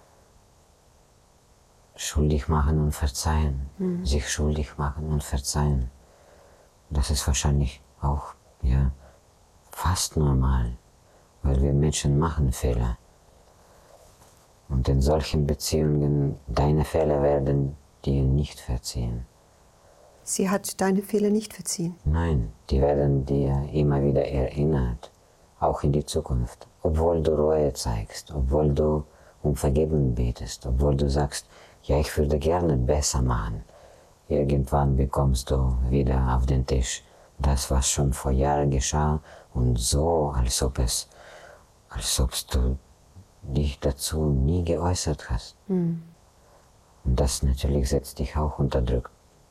schuldig machen und verzeihen, sich schuldig machen und verzeihen. Das ist wahrscheinlich auch, ja, fast normal, weil wir Menschen machen Fehler. Und in solchen Beziehungen, deine Fehler werden dir nicht verziehen. Sie hat deine Fehler nicht verziehen. Nein, die werden dir immer wieder erinnert, auch in die Zukunft. Obwohl du Reue zeigst, obwohl du um Vergebung betest, obwohl du sagst, ja, ich würde gerne besser machen. Irgendwann bekommst du wieder auf den Tisch das, was schon vor Jahren geschah und so, als ob du dich dazu nie geäußert hast. Und das natürlich setzt dich auch unter Druck.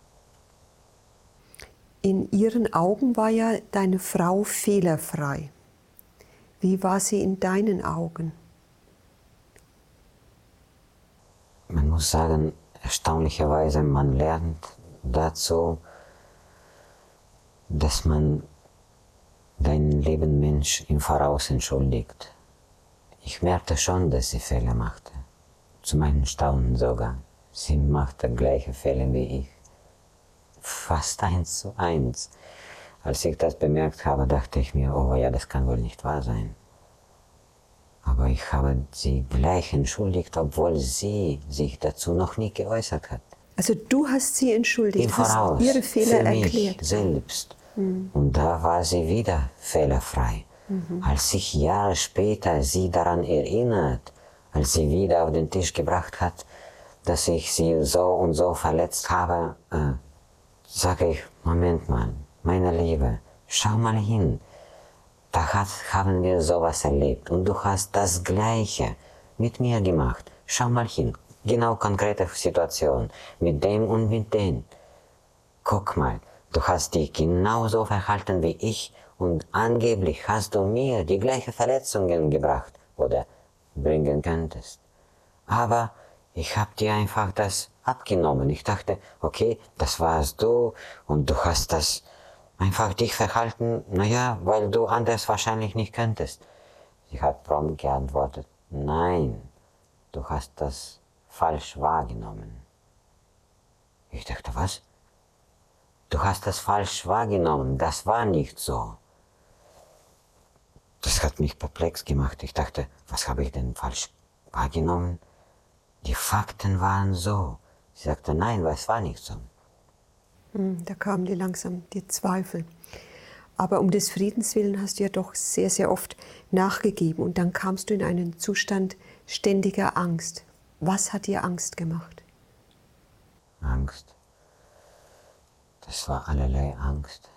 In ihren Augen war ja deine Frau fehlerfrei. Wie war sie in deinen Augen? Man muss sagen, erstaunlicherweise, man lernt dazu, dass man deinen lieben Mensch im Voraus entschuldigt. Ich merkte schon, dass sie Fehler machte. Zu meinem Staunen sogar. Sie machte gleiche Fehler wie ich. Fast 1:1. Als ich das bemerkt habe, dachte ich mir, oh ja, das kann wohl nicht wahr sein. Aber ich habe sie gleich entschuldigt, obwohl sie sich dazu noch nie geäußert hat. Also du hast sie entschuldigt, Im Voraus, hast ihre Fehler für mich erklärt. selbst. Und da war sie wieder fehlerfrei. Als ich Jahre später sie daran erinnert, als sie wieder auf den Tisch gebracht hat, dass ich sie so und so verletzt habe, sage ich, Moment mal, meine Liebe, schau mal hin. Da haben wir sowas erlebt und du hast das Gleiche mit mir gemacht. Schau mal hin, genau konkrete Situation, mit dem und mit dem. Guck mal, du hast dich genauso verhalten wie ich und angeblich hast du mir die gleichen Verletzungen gebracht oder bringen könntest. Aber ich habe dir einfach das abgenommen. Ich dachte, okay, das warst du und du hast das einfach dich verhalten, naja, weil du anders wahrscheinlich nicht könntest. Sie hat prompt geantwortet, nein, du hast das falsch wahrgenommen. Ich dachte, was? du hast das falsch wahrgenommen, das war nicht so. Das hat mich perplex gemacht. Ich dachte, was habe ich denn falsch wahrgenommen? Die Fakten waren so. Sie sagte, nein, es war nicht so. Da kamen dir langsam die Zweifel. Aber um des Friedens willen hast du ja doch sehr, sehr oft nachgegeben. Und dann kamst du in einen Zustand ständiger Angst. Was hat dir Angst gemacht? Angst. Das war allerlei Angst.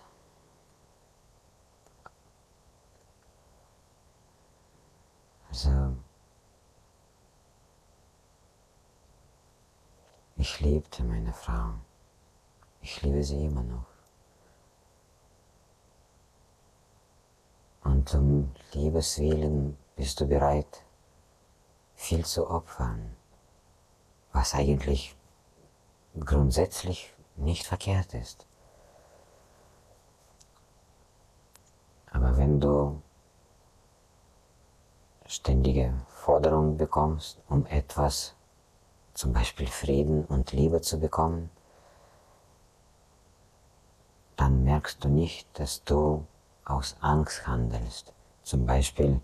Also, ich liebte meine Frau. Ich liebe sie immer noch. Und um Liebes willen bist du bereit, viel zu opfern, was eigentlich grundsätzlich nicht verkehrt ist. Aber wenn du ständige Forderungen bekommst, um etwas, zum Beispiel Frieden und Liebe zu bekommen, dann merkst du nicht, dass du aus Angst handelst. Zum Beispiel,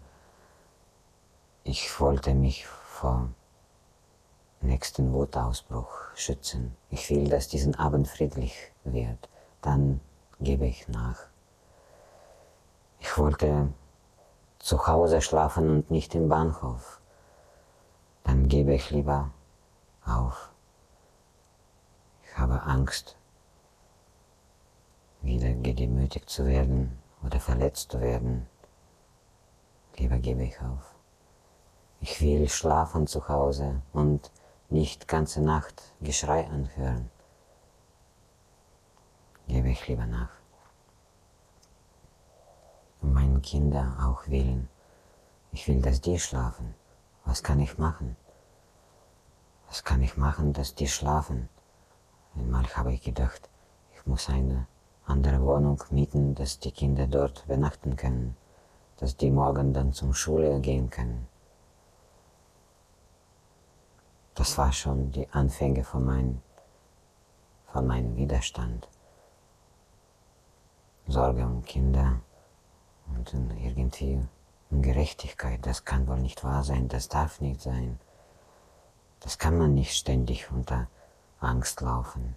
ich wollte mich vor nächsten Wutausbruch schützen. Ich will, dass diesen Abend friedlich wird. Dann gebe ich nach. Ich wollte zu Hause schlafen und nicht im Bahnhof. Dann gebe ich lieber auf. Ich habe Angst, wieder gedemütigt zu werden oder verletzt zu werden. Lieber gebe ich auf. Ich will schlafen zu Hause und nicht ganze Nacht Geschrei anhören. Gebe ich lieber nach. Um meinen Kindern auch willen. Ich will, dass die schlafen. Was kann ich machen? Was kann ich machen, dass die schlafen? Einmal habe ich gedacht, ich muss eine andere Wohnung mieten, dass die Kinder dort übernachten können, dass die morgen dann zur Schule gehen können. Das war schon die Anfänge von meinem Widerstand. Sorge um Kinder und irgendwie Ungerechtigkeit, das kann wohl nicht wahr sein, das darf nicht sein. Das kann man nicht ständig unter Angst laufen.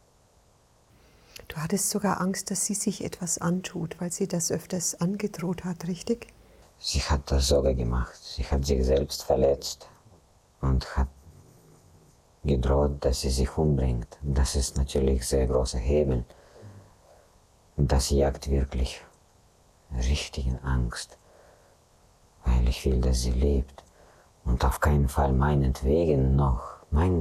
Du hattest sogar Angst, dass sie sich etwas antut, weil sie das öfters angedroht hat, richtig? Sie hat das sogar gemacht. Sie hat sich selbst verletzt und hat gedroht, dass sie sich umbringt. Das ist natürlich sehr großer Hebel. Und das jagt wirklich richtigen Angst, weil ich will, dass sie lebt und auf keinen Fall meinetwegen noch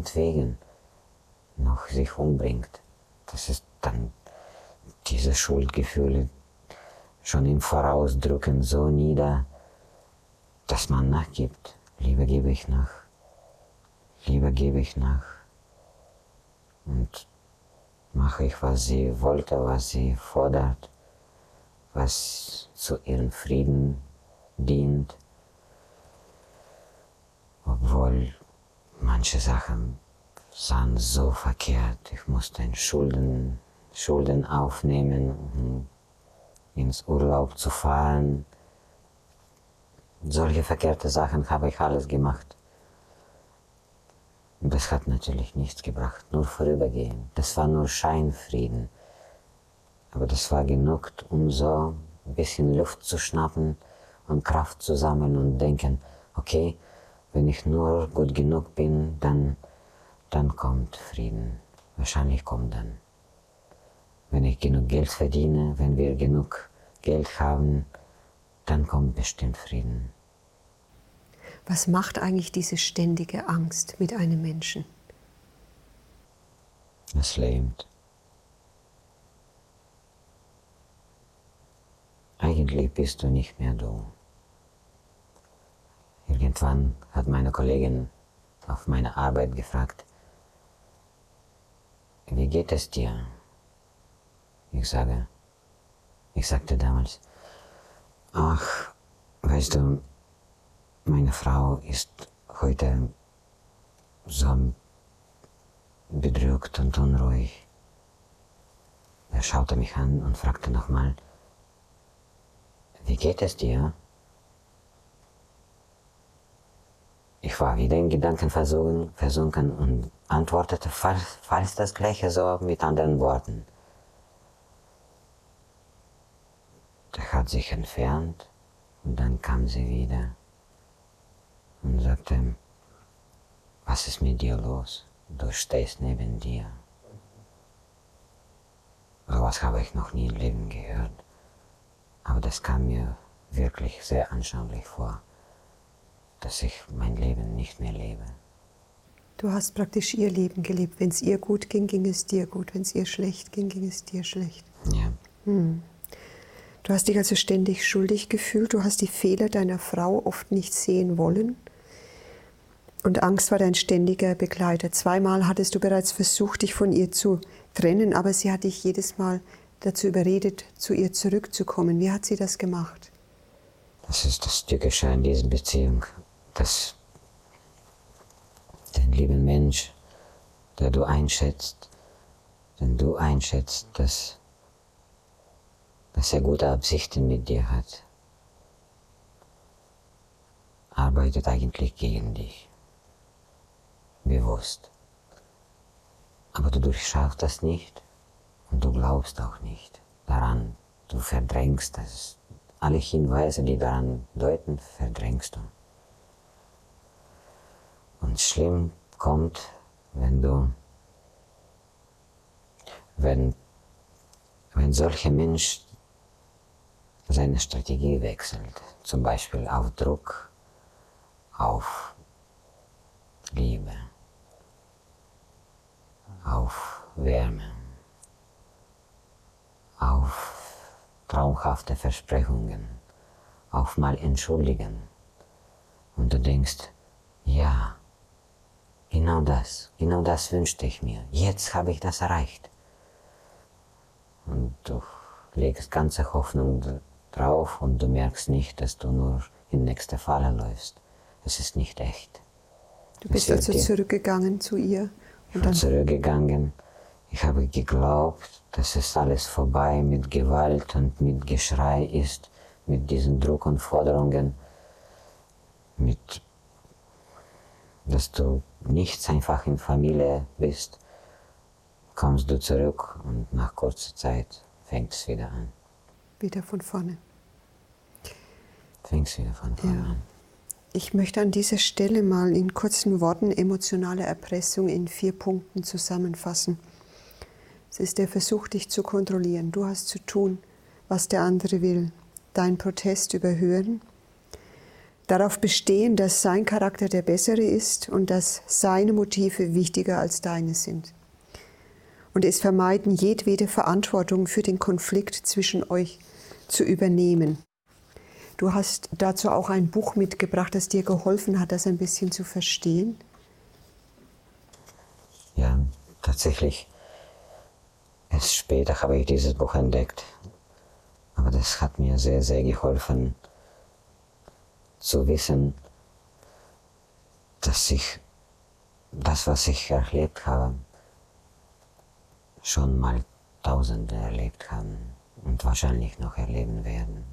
sich umbringt. Das ist dann diese Schuldgefühle schon im Voraus drücken so nieder, dass man nachgibt. Lieber gebe ich nach. Lieber gebe ich nach. Und mache ich, was sie wollte, was sie fordert, was zu ihrem Frieden dient. Obwohl manche Sachen sahen so verkehrt. Ich musste Schulden aufnehmen, um ins Urlaub zu fahren. Solche verkehrte Sachen habe ich alles gemacht. Und das hat natürlich nichts gebracht, nur vorübergehend. Das war nur Scheinfrieden. Aber das war genug, um so ein bisschen Luft zu schnappen und Kraft zu sammeln und denken, okay, wenn ich nur gut genug bin, dann kommt Frieden. Wahrscheinlich kommt dann. Wenn ich genug Geld verdiene, wenn wir genug Geld haben, dann kommt bestimmt Frieden. Was macht eigentlich diese ständige Angst mit einem Menschen? Es lähmt. Eigentlich bist du nicht mehr du. Irgendwann hat meine Kollegin auf meine Arbeit gefragt, wie geht es dir? Ich sagte damals, ach, weißt du, meine Frau ist heute so bedrückt und unruhig. Er schaute mich an und fragte nochmal, wie geht es dir? Ich war wieder in Gedanken versunken und antwortete fast das Gleiche, so mit anderen Worten. Er hat sich entfernt und dann kam sie wieder und sagte, was ist mit dir los? Du stehst neben dir. Sowas habe ich noch nie im Leben gehört. Aber das kam mir wirklich sehr anschaulich vor, dass ich mein Leben nicht mehr lebe. Du hast praktisch ihr Leben gelebt. Wenn es ihr gut ging, ging es dir gut. Wenn es ihr schlecht ging, ging es dir schlecht. Ja. Du hast dich also ständig schuldig gefühlt. Du hast die Fehler deiner Frau oft nicht sehen wollen. Und Angst war dein ständiger Begleiter. 2-mal hattest du bereits versucht, dich von ihr zu trennen, aber sie hat dich jedes Mal dazu überredet, zu ihr zurückzukommen. Wie hat sie das gemacht? Das ist das Tückische an dieser Beziehung, dass den lieben Mensch, den du einschätzt, dass er gute Absichten mit dir hat, arbeitet eigentlich gegen dich. Bewusst. Aber du durchschaust das nicht und du glaubst auch nicht daran. Du verdrängst das. Alle Hinweise, die daran deuten, verdrängst du. Und schlimm kommt, wenn solcher Mensch seine Strategie wechselt, zum Beispiel auf Druck, auf Liebe, auf Wärme, auf traumhafte Versprechungen, auf mal entschuldigen. Und du denkst, ja, genau das wünschte ich mir. Jetzt habe ich das erreicht. Und du legst ganze Hoffnung drauf und du merkst nicht, dass du nur in nächste Falle läufst. Es ist nicht echt. Du bist also zurückgegangen zu ihr? Ich bin zurückgegangen. Ich habe geglaubt, dass es alles vorbei mit Gewalt und mit Geschrei ist, mit diesen Druck und Forderungen, dass du nichts einfach in Familie bist. Kommst du zurück und nach kurzer Zeit fängt es wieder an. Wieder von vorne. Fängst wieder von vorne an. Ich möchte an dieser Stelle mal in kurzen Worten emotionale Erpressung in 4 Punkten zusammenfassen. Es ist der Versuch, dich zu kontrollieren. Du hast zu tun, was der andere will. Dein Protest überhören. Darauf bestehen, dass sein Charakter der bessere ist und dass seine Motive wichtiger als deine sind. Und es vermeiden, jedwede Verantwortung für den Konflikt zwischen euch zu übernehmen. Du hast dazu auch ein Buch mitgebracht, das dir geholfen hat, das ein bisschen zu verstehen. Ja, tatsächlich. Erst später habe ich dieses Buch entdeckt. Aber das hat mir sehr, sehr geholfen, zu wissen, dass ich das, was ich erlebt habe, schon mal Tausende erlebt haben und wahrscheinlich noch erleben werden.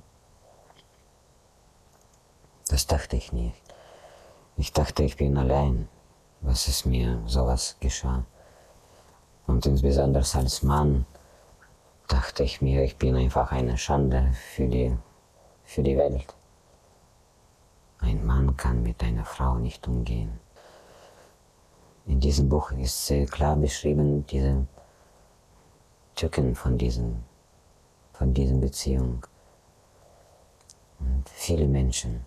Das dachte ich nicht. Ich dachte, ich bin allein, was es mir sowas geschah. Und insbesondere als Mann dachte ich mir, ich bin einfach eine Schande für die Welt. Ein Mann kann mit einer Frau nicht umgehen. In diesem Buch ist sehr klar beschrieben, diese Tücken von diesen Beziehungen. Und viele Menschen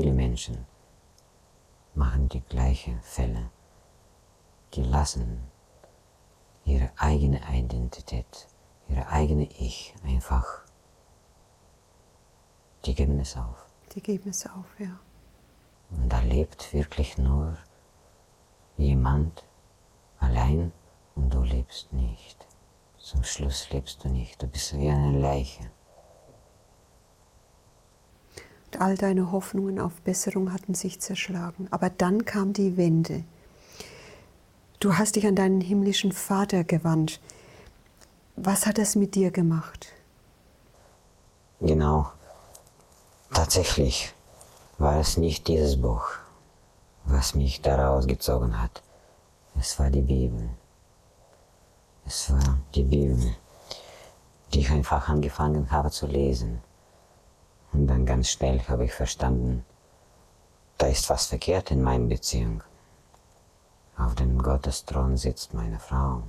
machen die gleichen Fälle. Die lassen ihre eigene Identität, ihre eigene Ich einfach, die geben es auf. Die geben es auf, ja. Und da lebt wirklich nur jemand allein und du lebst nicht. Zum Schluss lebst du nicht, du bist wie eine Leiche. Und all deine Hoffnungen auf Besserung hatten sich zerschlagen. Aber dann kam die Wende. Du hast dich an deinen himmlischen Vater gewandt. Was hat das mit dir gemacht? Genau, tatsächlich war es nicht dieses Buch, was mich daraus gezogen hat. Es war die Bibel. Es war die Bibel, die ich einfach angefangen habe zu lesen. Und dann ganz schnell habe ich verstanden, da ist was verkehrt in meiner Beziehung. Auf dem Gottesthron sitzt meine Frau.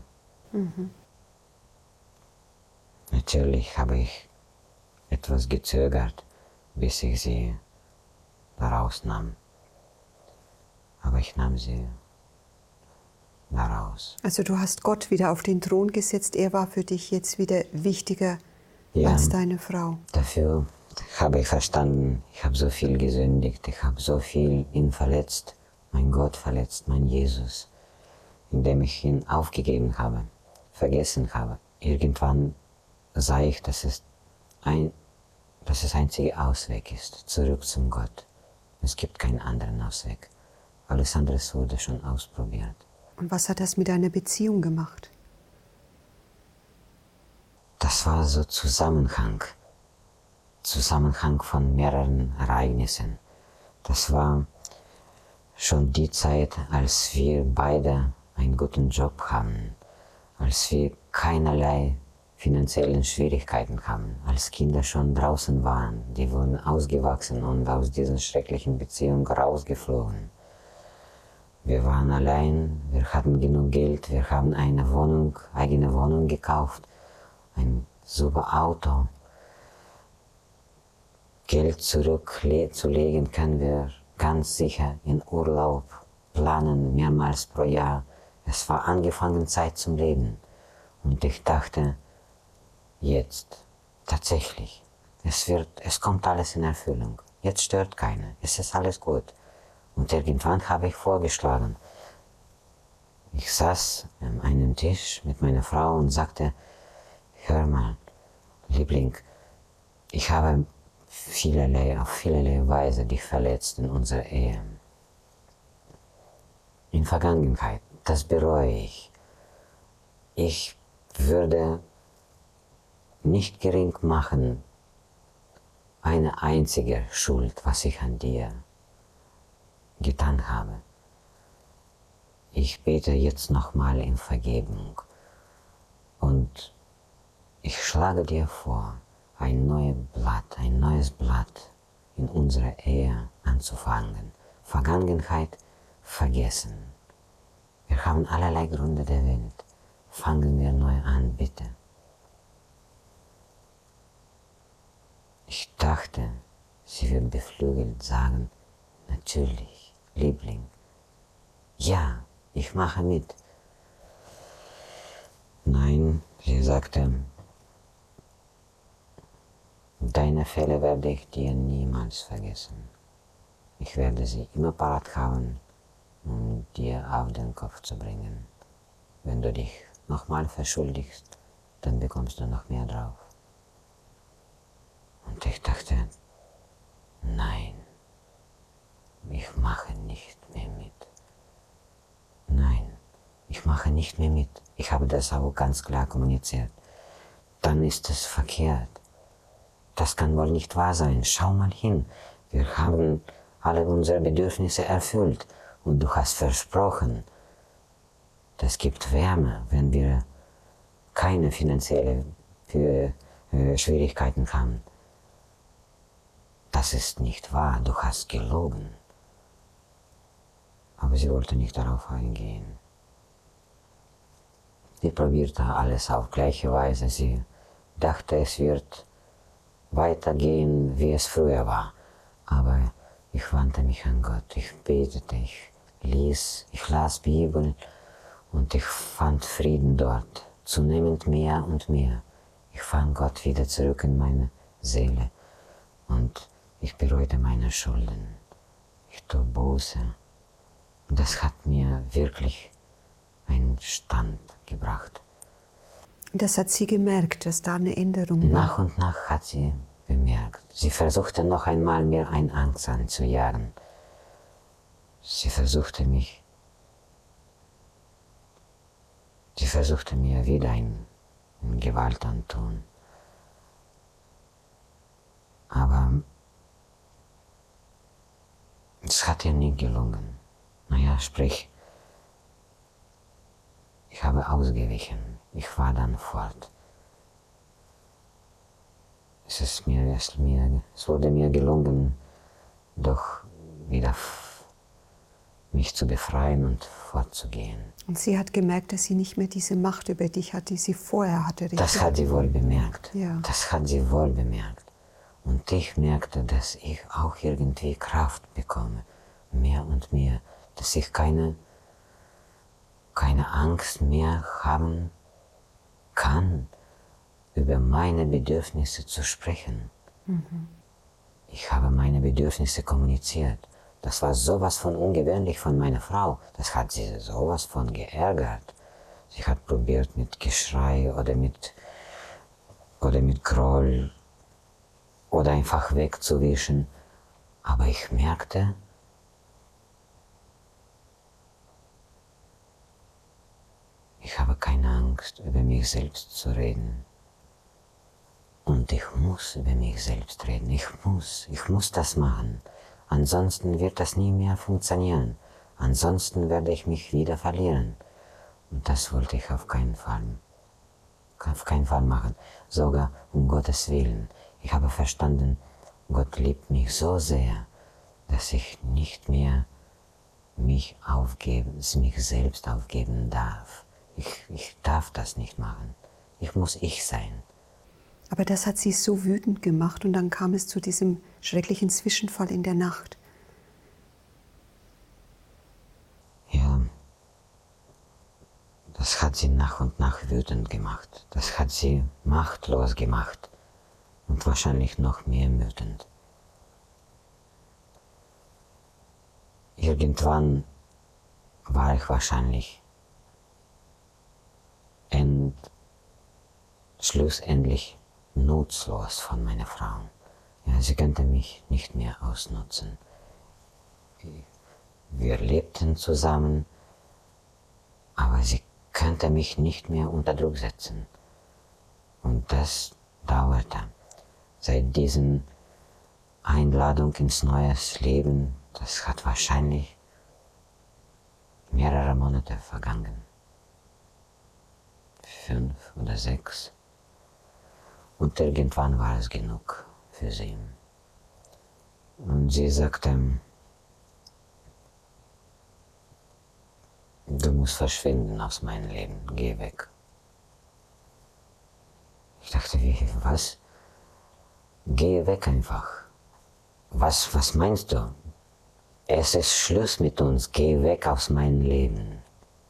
Natürlich habe ich etwas gezögert, bis ich sie daraus nahm. Aber ich nahm sie daraus. Also du hast Gott wieder auf den Thron gesetzt. Er war für dich jetzt wieder wichtiger Ja, als deine Frau. dafür habe ich verstanden, ich habe so viel gesündigt, ich habe so viel ihn verletzt, mein Gott verletzt, mein Jesus, indem ich ihn aufgegeben habe, vergessen habe. Irgendwann sah ich, dass es einzige Ausweg ist, zurück zum Gott. Es gibt keinen anderen Ausweg. Alles andere wurde schon ausprobiert. Und was hat das mit deiner Beziehung gemacht? Das war so Zusammenhang von mehreren Ereignissen. Das war schon die Zeit, als wir beide einen guten Job haben, als wir keinerlei finanziellen Schwierigkeiten haben, als Kinder schon draußen waren, die wurden ausgewachsen und aus dieser schrecklichen Beziehung rausgeflogen. Wir waren allein, wir hatten genug Geld, wir haben eine eigene Wohnung gekauft, ein super Auto. Geld zurückzulegen können wir ganz sicher in Urlaub planen, mehrmals pro Jahr. Es war angefangen Zeit zum Leben. Und ich dachte, jetzt, tatsächlich, es kommt alles in Erfüllung. Jetzt stört keiner, es ist alles gut. Und irgendwann habe ich vorgeschlagen, ich saß an einem Tisch mit meiner Frau und sagte, hör mal, Liebling, ich habe auf vielerlei Weise dich verletzt in unserer Ehe. In Vergangenheit, das bereue ich. Ich würde nicht gering machen, eine einzige Schuld, was ich an dir getan habe. Ich bete jetzt nochmal in Vergebung und ich schlage dir vor, ein neues Blatt in unserer Ehe anzufangen. Vergangenheit vergessen. Wir haben allerlei Gründe der Welt. Fangen wir neu an, bitte. Ich dachte, sie wird beflügelt sagen, natürlich, Liebling. Ja, ich mache mit. Nein, sie sagte, deine Fälle werde ich dir niemals vergessen. Ich werde sie immer parat haben, um dir auf den Kopf zu bringen. Wenn du dich nochmal verschuldigst, dann bekommst du noch mehr drauf. Und ich dachte, nein, ich mache nicht mehr mit. Nein, ich mache nicht mehr mit. Ich habe das auch ganz klar kommuniziert. Dann ist es verkehrt. Das kann wohl nicht wahr sein. Schau mal hin. Wir haben alle unsere Bedürfnisse erfüllt. Und du hast versprochen, das gibt Wärme, wenn wir keine finanziellen Schwierigkeiten haben. Das ist nicht wahr. Du hast gelogen. Aber sie wollte nicht darauf eingehen. Sie probierte alles auf gleiche Weise. Sie dachte, es wird weitergehen, wie es früher war. Aber ich wandte mich an Gott. Ich betete, ich las Bibel und ich fand Frieden dort. Zunehmend mehr und mehr. Ich fand Gott wieder zurück in meine Seele. Und ich bereute meine Schulden. Ich tue Buße. Das hat mir wirklich einen Stand gebracht. Das hat sie gemerkt, dass da eine Änderung war. Nach und nach hat sie bemerkt. Sie versuchte noch einmal mir eine Angst anzujagen. Sie versuchte mir wieder Gewalt antun. Aber es hat ihr nie gelungen. Naja, sprich, ich habe ausgewichen. Ich war dann fort. Es wurde mir gelungen, doch wieder mich zu befreien und fortzugehen. Und sie hat gemerkt, dass sie nicht mehr diese Macht über dich hat, die sie vorher hatte, richtig? Das hat sie wohl bemerkt. Ja. Das hat sie wohl bemerkt. Und ich merkte, dass ich auch irgendwie Kraft bekomme, mehr und mehr, dass ich keine Angst mehr haben kann, über meine Bedürfnisse zu sprechen. Ich habe meine Bedürfnisse kommuniziert. Das war sowas von ungewöhnlich von meiner Frau. Das hat sie sowas von geärgert. Sie hat probiert mit Geschrei oder mit Groll oder einfach wegzuwischen. Aber ich merkte, ich habe keine Angst, über mich selbst zu reden. Und ich muss über mich selbst reden. Ich muss das machen. Ansonsten wird das nie mehr funktionieren. Ansonsten werde ich mich wieder verlieren. Und das wollte ich auf keinen Fall machen. Sogar um Gottes Willen. Ich habe verstanden, Gott liebt mich so sehr, dass ich nicht mehr mich selbst aufgeben darf. Ich darf das nicht machen. Ich muss ich sein. Aber das hat sie so wütend gemacht und dann kam es zu diesem schrecklichen Zwischenfall in der Nacht. Ja, das hat sie nach und nach wütend gemacht. Das hat sie machtlos gemacht und wahrscheinlich noch mehr wütend. Irgendwann war ich wahrscheinlich schlussendlich nutzlos von meiner Frau. Ja, sie könnte mich nicht mehr ausnutzen. Wir lebten zusammen, aber sie könnte mich nicht mehr unter Druck setzen. Und das dauerte. Seit diesen Einladung ins neue Leben, das hat wahrscheinlich mehrere Monate vergangen. 5 oder 6. Und irgendwann war es genug für sie. Und sie sagte, du musst verschwinden aus meinem Leben, geh weg. Ich dachte, was? Geh weg einfach. Was meinst du? Es ist Schluss mit uns, geh weg aus meinem Leben.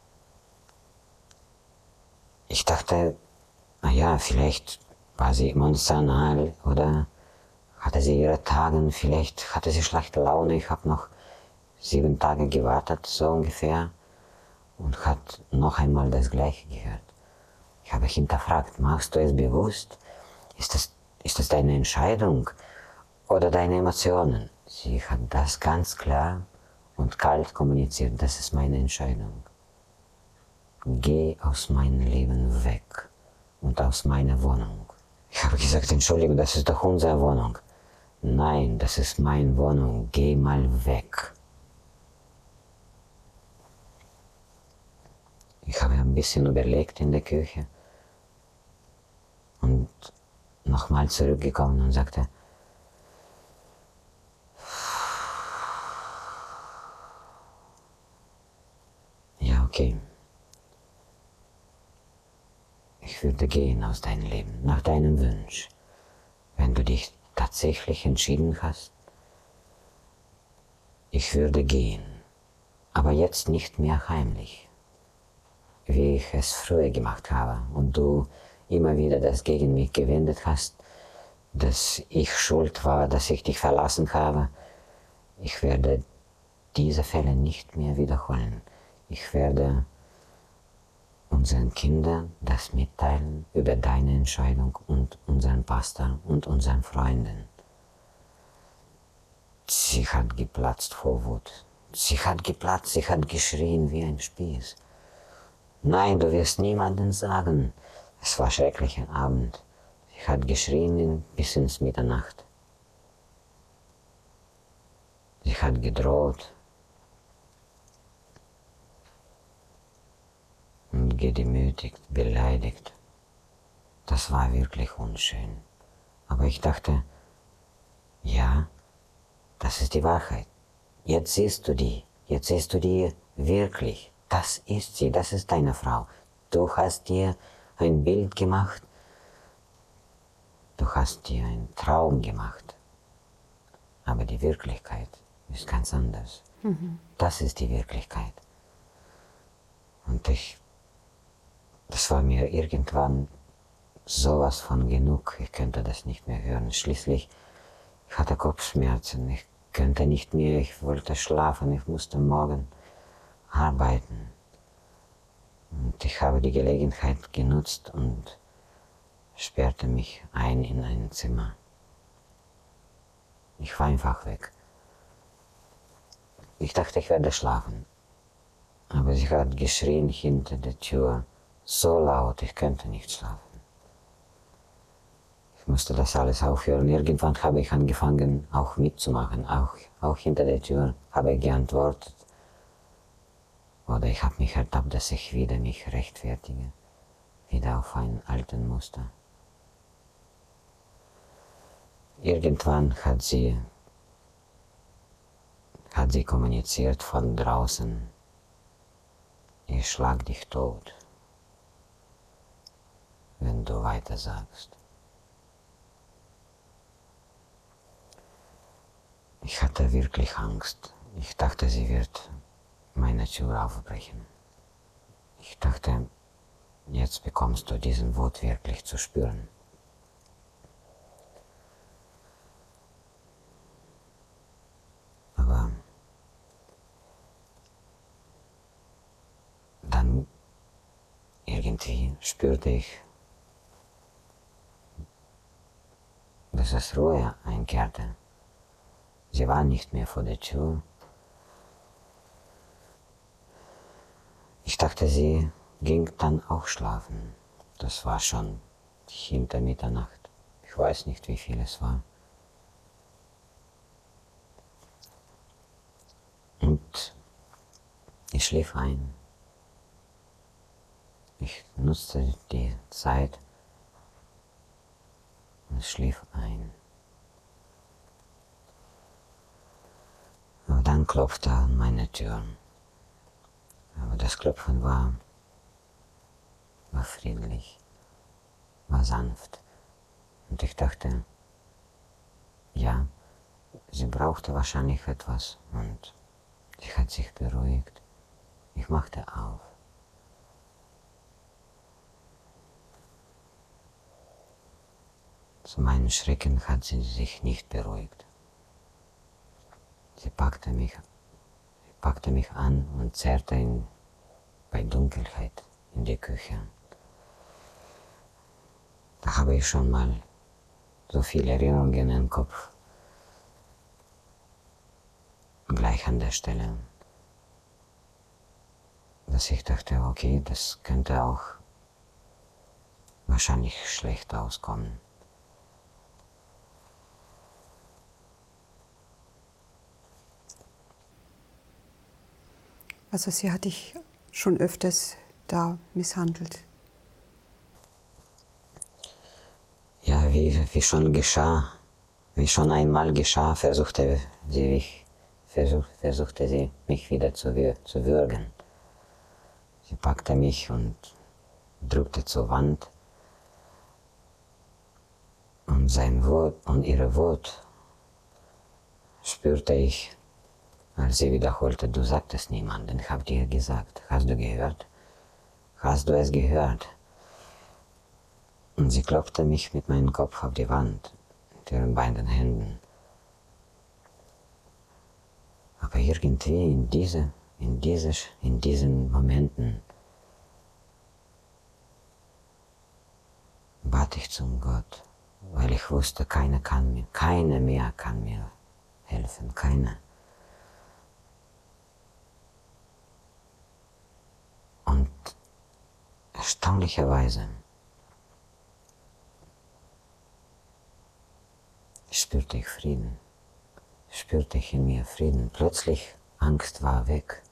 Ich dachte, naja, vielleicht war sie emotional oder hatte sie ihre Tage, vielleicht hatte sie schlechte Laune. Ich habe noch 7 Tage gewartet, so ungefähr, und hat noch einmal das Gleiche gehört. Ich habe hinterfragt, machst du es bewusst? Ist das deine Entscheidung oder deine Emotionen? Sie hat das ganz klar und kalt kommuniziert, das ist meine Entscheidung. Geh aus meinem Leben weg und aus meiner Wohnung. Ich habe gesagt, Entschuldigung, das ist doch unsere Wohnung. Nein, das ist meine Wohnung, geh mal weg. Ich habe ein bisschen überlegt in der Küche und nochmal zurückgekommen und sagte, ja, okay. Ich würde gehen aus deinem Leben, nach deinem Wunsch. Wenn du dich tatsächlich entschieden hast, ich würde gehen, aber jetzt nicht mehr heimlich, wie ich es früher gemacht habe und du immer wieder das gegen mich gewendet hast, dass ich schuld war, dass ich dich verlassen habe. Ich werde diese Fälle nicht mehr wiederholen. Ich werde unseren Kindern das mitteilen über deine Entscheidung und unseren Pastor und unseren Freunden. Sie hat geplatzt vor Wut. Sie hat geplatzt, sie hat geschrien wie ein Spieß. Nein, du wirst niemandem sagen. Es war ein schrecklicher Abend. Sie hat geschrien bis ins Mitternacht. Sie hat gedroht und gedemütigt, beleidigt. Das war wirklich unschön. Aber ich dachte, ja, das ist die Wahrheit. Jetzt siehst du die wirklich. Das ist sie, das ist deine Frau. Du hast dir ein Bild gemacht, du hast dir einen Traum gemacht. Aber die Wirklichkeit ist ganz anders. Das ist die Wirklichkeit. Und das war mir irgendwann sowas von genug. Ich könnte das nicht mehr hören. Schließlich, ich hatte Kopfschmerzen. Ich könnte nicht mehr. Ich wollte schlafen. Ich musste morgen arbeiten. Und ich habe die Gelegenheit genutzt und sperrte mich ein in ein Zimmer. Ich war einfach weg. Ich dachte, ich werde schlafen. Aber sie hat geschrien hinter der Tür, so laut, ich könnte nicht schlafen. Ich musste das alles aufhören. Irgendwann habe ich angefangen, auch mitzumachen. Auch hinter der Tür habe ich geantwortet. Oder ich habe mich ertappt, dass ich wieder mich rechtfertige. Wieder auf ein alten Muster. Irgendwann hat sie kommuniziert von draußen. Ich schlag dich tot, wenn du weiter sagst. Ich hatte wirklich Angst. Ich dachte, sie wird meine Tür aufbrechen. Ich dachte, jetzt bekommst du diesen Wut wirklich zu spüren. Aber dann irgendwie spürte ich, dass es Ruhe einkehrte. Sie war nicht mehr vor der Tür. Ich dachte, sie ging dann auch schlafen. Das war schon hinter Mitternacht. Ich weiß nicht, wie viel es war. Und ich schlief ein. Ich nutzte die Zeit und schlief ein. Aber dann klopfte er an meine Tür. Aber das Klopfen war friedlich, war sanft. Und ich dachte, ja, sie brauchte wahrscheinlich etwas und sie hat sich beruhigt. Ich machte auf. Zu meinen Schrecken hat sie sich nicht beruhigt. Sie packte mich an und zerrte bei Dunkelheit in die Küche. Da habe ich schon mal so viele Erinnerungen im Kopf, gleich an der Stelle, dass ich dachte, okay, das könnte auch wahrscheinlich schlecht auskommen. Also sie hat dich schon öfters da misshandelt. Ja, wie schon einmal geschah, versuchte sie mich wieder zu würgen. Sie packte mich und drückte zur Wand. Und ihre Wut spürte ich, als sie wiederholte, du sagtest niemandem, ich habe dir gesagt. Hast du gehört? Hast du es gehört? Und sie klopfte mich mit meinem Kopf auf die Wand, mit ihren beiden Händen. Aber irgendwie in diesen Momenten bat ich zum Gott, weil ich wusste, keiner mehr kann mir helfen, keiner. Und erstaunlicherweise spürte ich Frieden. Spürte ich in mir Frieden. Plötzlich Angst war weg.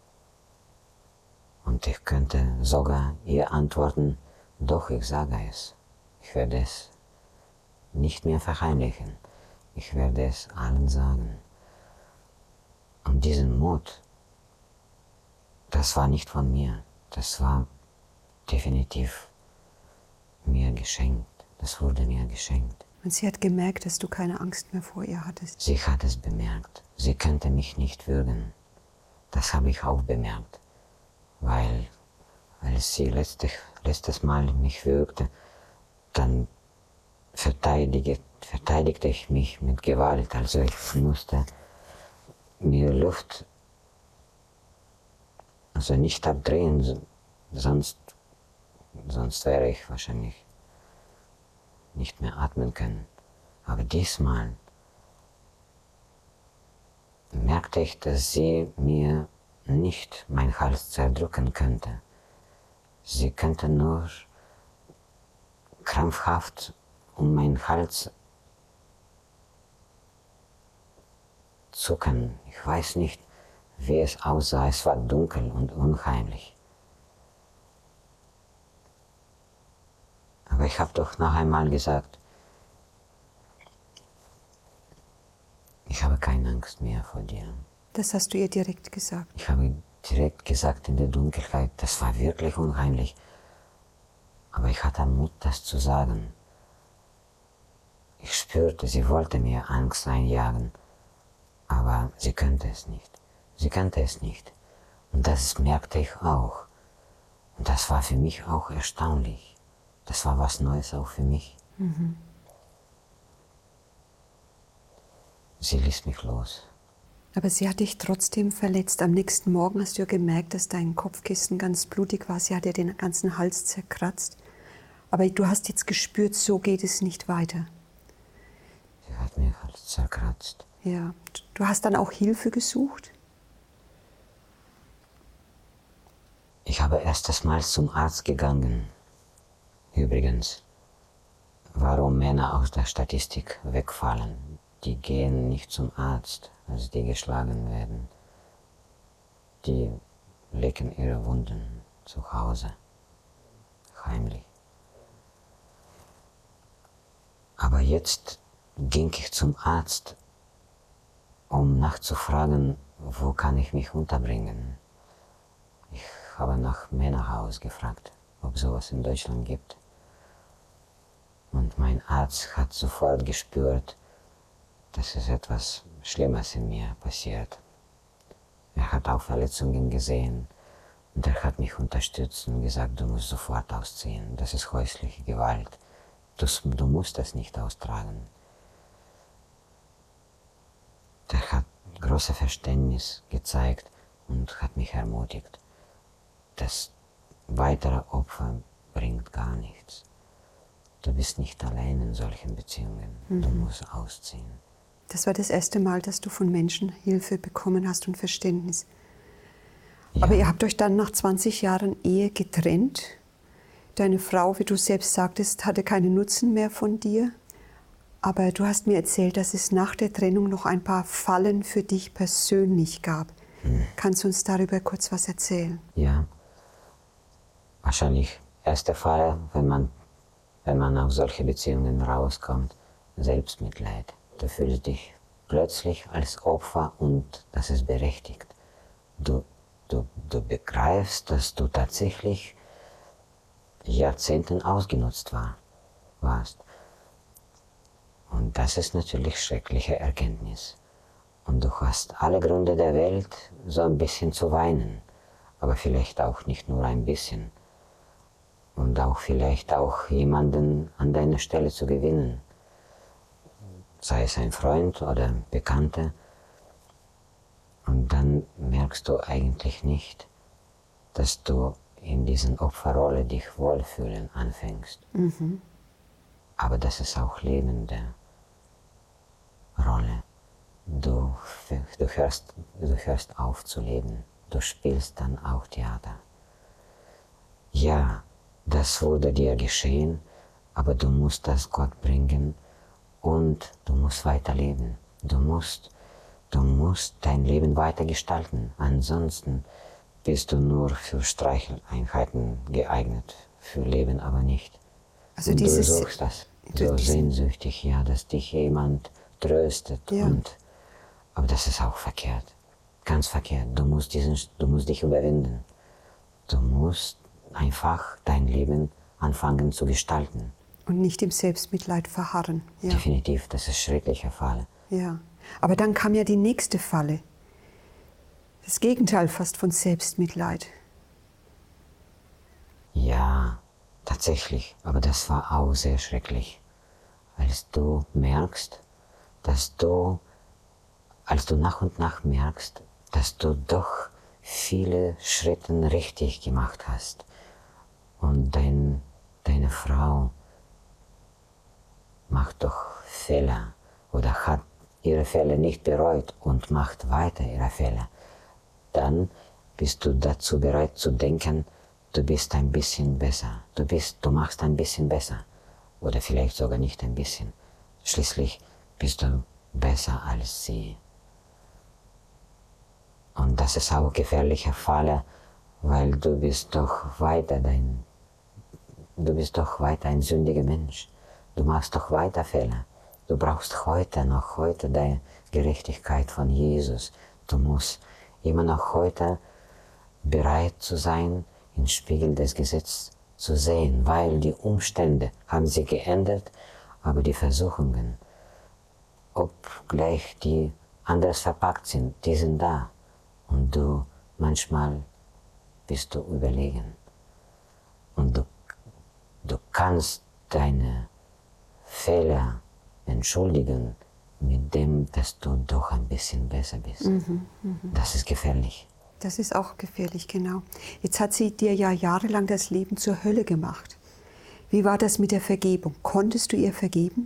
Und ich könnte sogar ihr antworten, doch, ich sage es. Ich werde es nicht mehr verheimlichen. Ich werde es allen sagen. Und diesen Mut, das war nicht von mir. Das war definitiv mir geschenkt. Das wurde mir geschenkt. Und sie hat gemerkt, dass du keine Angst mehr vor ihr hattest. Sie hat es bemerkt. Sie könnte mich nicht würgen. Das habe ich auch bemerkt. Weil als sie letztes Mal mich würgte, dann verteidigte ich mich mit Gewalt. Also ich musste mir Luft nicht abdrehen, sonst wäre ich wahrscheinlich nicht mehr atmen können. Aber diesmal merkte ich, dass sie mir nicht meinen Hals zerdrücken könnte. Sie könnte nur krampfhaft um meinen Hals zucken. Ich weiß nicht, wie es aussah. Es war dunkel und unheimlich. Aber ich habe doch noch einmal gesagt, ich habe keine Angst mehr vor dir. Das hast du ihr direkt gesagt. Ich habe direkt gesagt in der Dunkelheit, das war wirklich unheimlich. Aber ich hatte Mut, das zu sagen. Ich spürte, sie wollte mir Angst einjagen, aber sie könnte es nicht. Sie kannte es nicht. Und das merkte ich auch. Und das war für mich auch erstaunlich. Das war was Neues auch für mich. Mhm. Sie ließ mich los. Aber sie hat dich trotzdem verletzt. Am nächsten Morgen hast du ja gemerkt, dass dein Kopfkissen ganz blutig war. Sie hat dir den ganzen Hals zerkratzt. Aber du hast jetzt gespürt, so geht es nicht weiter. Sie hat mir Hals zerkratzt. Ja. Du hast dann auch Hilfe gesucht? Ich habe erstes zum Arzt gegangen. Übrigens, warum Männer aus der Statistik wegfallen, die gehen nicht zum Arzt, als die geschlagen werden. Die lecken ihre Wunden zu Hause, heimlich. Aber jetzt ging ich zum Arzt, um nachzufragen, wo kann ich mich unterbringen. Ich habe nach Männerhaus gefragt, ob sowas in Deutschland gibt. Und mein Arzt hat sofort gespürt, dass es etwas Schlimmes in mir passiert. Er hat auch Verletzungen gesehen und er hat mich unterstützt und gesagt, du musst sofort ausziehen. Das ist häusliche Gewalt. Du musst das nicht austragen. Der hat großes Verständnis gezeigt und hat mich ermutigt. Das weitere Opfer bringt gar nichts. Du bist nicht allein in solchen Beziehungen. Du musst ausziehen. Das war das erste Mal, dass du von Menschen Hilfe bekommen hast und Verständnis. Ja. Aber ihr habt euch dann nach 20 Jahren Ehe getrennt. Deine Frau, wie du selbst sagtest, hatte keinen Nutzen mehr von dir. Aber du hast mir erzählt, dass es nach der Trennung noch ein paar Fallen für dich persönlich gab. Kannst du uns darüber kurz was erzählen? Ja. Wahrscheinlich erste Fall, wenn man aus solchen Beziehungen rauskommt, Selbstmitleid. Du fühlst dich plötzlich als Opfer und das ist berechtigt. Du begreifst, dass du tatsächlich Jahrzehnten ausgenutzt warst. Und das ist natürlich schreckliche Erkenntnis. Und du hast alle Gründe der Welt, so ein bisschen zu weinen. Aber vielleicht auch nicht nur ein bisschen. Und auch vielleicht auch jemanden an deiner Stelle zu gewinnen. Sei es ein Freund oder ein Bekannter. Und dann merkst du eigentlich nicht, dass du in diesen Opferrolle dich wohlfühlen anfängst. Aber das ist auch lebende Rolle. Du hörst auf zu leben. Du spielst dann auch Theater. Ja, das wurde dir geschehen, aber du musst das Gott bringen und du musst weiterleben. Du musst dein Leben weiter gestalten. Ansonsten bist du nur für Streicheleinheiten geeignet, für Leben aber nicht. Also Und du suchst das so sehnsüchtig, ja, dass dich jemand tröstet. Ja. Aber das ist auch verkehrt, ganz verkehrt. Du musst dich überwinden. Du musst einfach dein Leben anfangen zu gestalten. Und nicht im Selbstmitleid verharren. Ja. Definitiv, das ist ein schrecklicher Fall. Ja. Aber dann kam ja die nächste Falle. Das Gegenteil fast von Selbstmitleid. Ja, tatsächlich, aber das war auch sehr schrecklich. Als du merkst, als du nach und nach merkst, dass du doch viele Schritte richtig gemacht hast und deine Frau macht doch Fehler oder hat ihre Fehler nicht bereut und macht weiter ihre Fehler, dann bist du dazu bereit zu denken, du bist ein bisschen besser, du machst ein bisschen besser oder vielleicht sogar nicht ein bisschen. Schließlich bist du besser als sie. Und das ist auch ein gefährlicher Fall, weil du bist doch weiter ein sündiger Mensch. Du machst doch weiter Fehler. Du brauchst heute die Gerechtigkeit von Jesus. Du musst immer noch heute bereit zu sein, im Spiegel des Gesetzes zu sehen, weil die Umstände haben sich geändert, aber die Versuchungen, obgleich die anders verpackt sind, die sind da. Und manchmal bist du überlegen. Und du kannst deine Fehler entschuldigen mit dem, dass du doch ein bisschen besser bist. Das ist gefährlich. Das ist auch gefährlich, genau. Jetzt hat sie dir ja jahrelang das Leben zur Hölle gemacht. Wie war das mit der Vergebung? Konntest du ihr vergeben?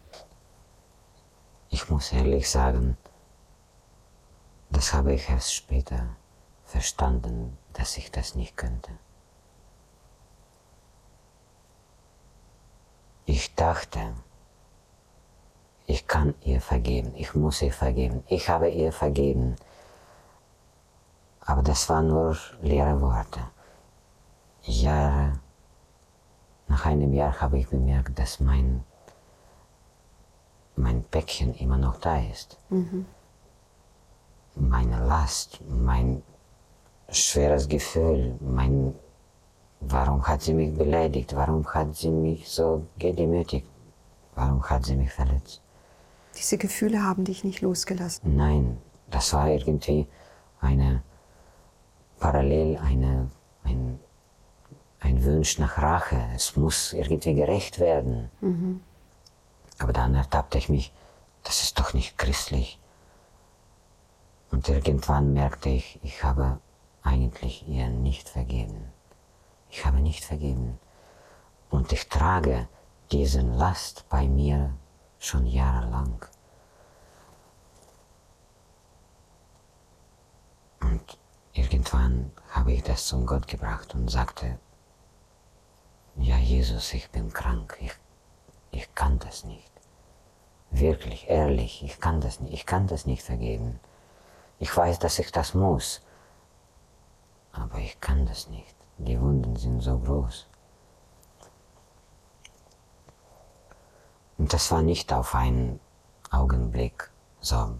Ich muss ehrlich sagen, das habe ich erst später verstanden, dass ich das nicht könnte. Ich dachte, ich kann ihr vergeben, ich muss ihr vergeben, ich habe ihr vergeben. Aber das waren nur leere Worte. Nach einem Jahr habe ich bemerkt, dass mein Päckchen immer noch da ist. Meine Last, mein schweres Gefühl, warum hat sie mich beleidigt, warum hat sie mich so gedemütigt, warum hat sie mich verletzt. Diese Gefühle haben dich nicht losgelassen. Nein, das war irgendwie ein Wunsch nach Rache. Es muss irgendwie gerecht werden. Aber dann ertappte ich mich, das ist doch nicht christlich. Und irgendwann merkte ich, ich habe eigentlich ihr nicht vergeben. Ich habe nicht vergeben. Und ich trage diesen Last bei mir schon jahrelang. Und irgendwann habe ich das zum Gott gebracht und sagte, ja Jesus, ich bin krank, ich kann das nicht. Wirklich, ehrlich, ich kann das nicht vergeben. Ich weiß, dass ich das muss, aber ich kann das nicht. Die Wunden sind so groß. Und das war nicht auf einen Augenblick so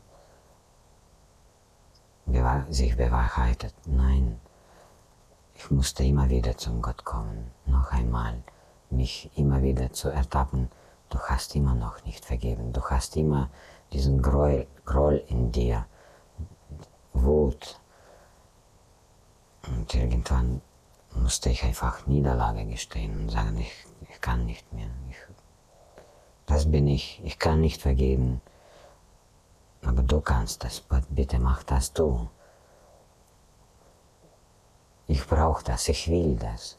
sich bewahrheitet. Nein, ich musste immer wieder zum Gott kommen, noch einmal, mich immer wieder zu ertappen. Du hast immer noch nicht vergeben, du hast immer diesen Groll in dir, Wut. Und irgendwann musste ich einfach Niederlage gestehen und sagen, ich kann nicht mehr. Das bin ich kann nicht vergeben. Aber du kannst das, bitte mach das du. Ich brauche das, ich will das.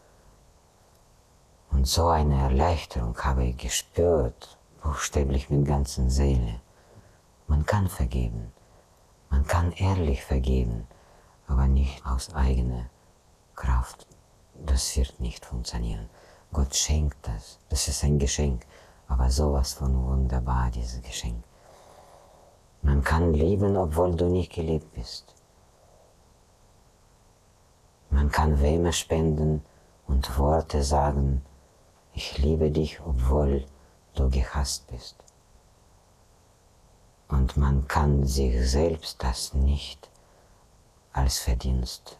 Und so eine Erleichterung habe ich gespürt, buchstäblich mit ganzer Seele. Man kann vergeben, man kann ehrlich vergeben, aber nicht aus eigener Kraft. Das wird nicht funktionieren. Gott schenkt das, das ist ein Geschenk. aber sowas von wunderbar, dieses Geschenk. Man kann lieben, obwohl du nicht geliebt bist. Man kann Wärme spenden und Worte sagen, ich liebe dich, obwohl du gehasst bist. Und man kann sich selbst das nicht als Verdienst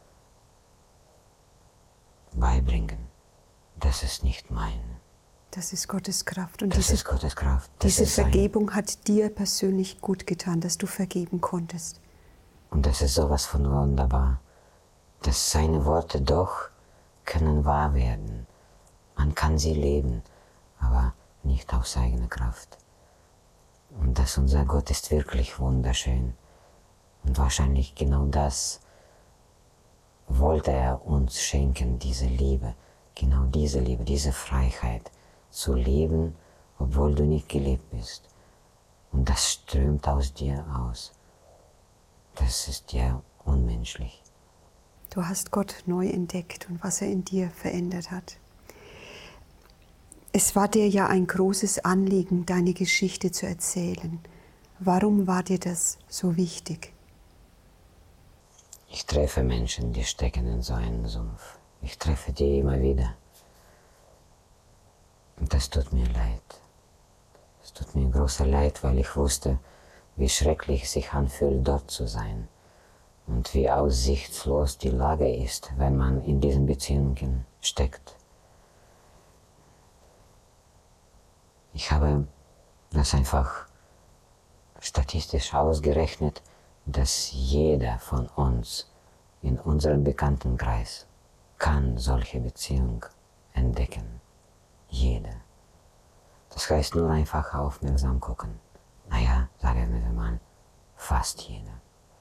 beibringen. Das ist nicht mein. Das ist Gottes Kraft. Und Das ist Gottes Kraft. Diese Vergebung hat dir persönlich gut getan, dass du vergeben konntest. Und das ist sowas von wunderbar, dass seine Worte doch können wahr werden. Man kann sie leben, aber nicht aus eigener Kraft. Und dass unser Gott ist wirklich wunderschön. Und wahrscheinlich genau das wollte er uns schenken, diese Liebe. Genau diese Liebe, diese Freiheit zu leben, obwohl du nicht geliebt bist. Und das strömt aus dir aus. Das ist ja unmenschlich. Du hast Gott neu entdeckt und was er in dir verändert hat. Es war dir ja ein großes Anliegen, deine Geschichte zu erzählen. Warum war dir das so wichtig? Ich treffe Menschen, die stecken in so einem Sumpf. Ich treffe die immer wieder. Und das tut mir leid. Es tut mir großer Leid, weil ich wusste, wie schrecklich es sich anfühlt, dort zu sein. Und wie aussichtslos die Lage ist, wenn man in diesen Beziehungen steckt. Ich habe das einfach statistisch ausgerechnet, dass jeder von uns in unserem Bekanntenkreis kann solche Beziehungen entdecken. Jeder. Das heißt nur einfach aufmerksam gucken. Naja, sagen wir mal, fast jeder.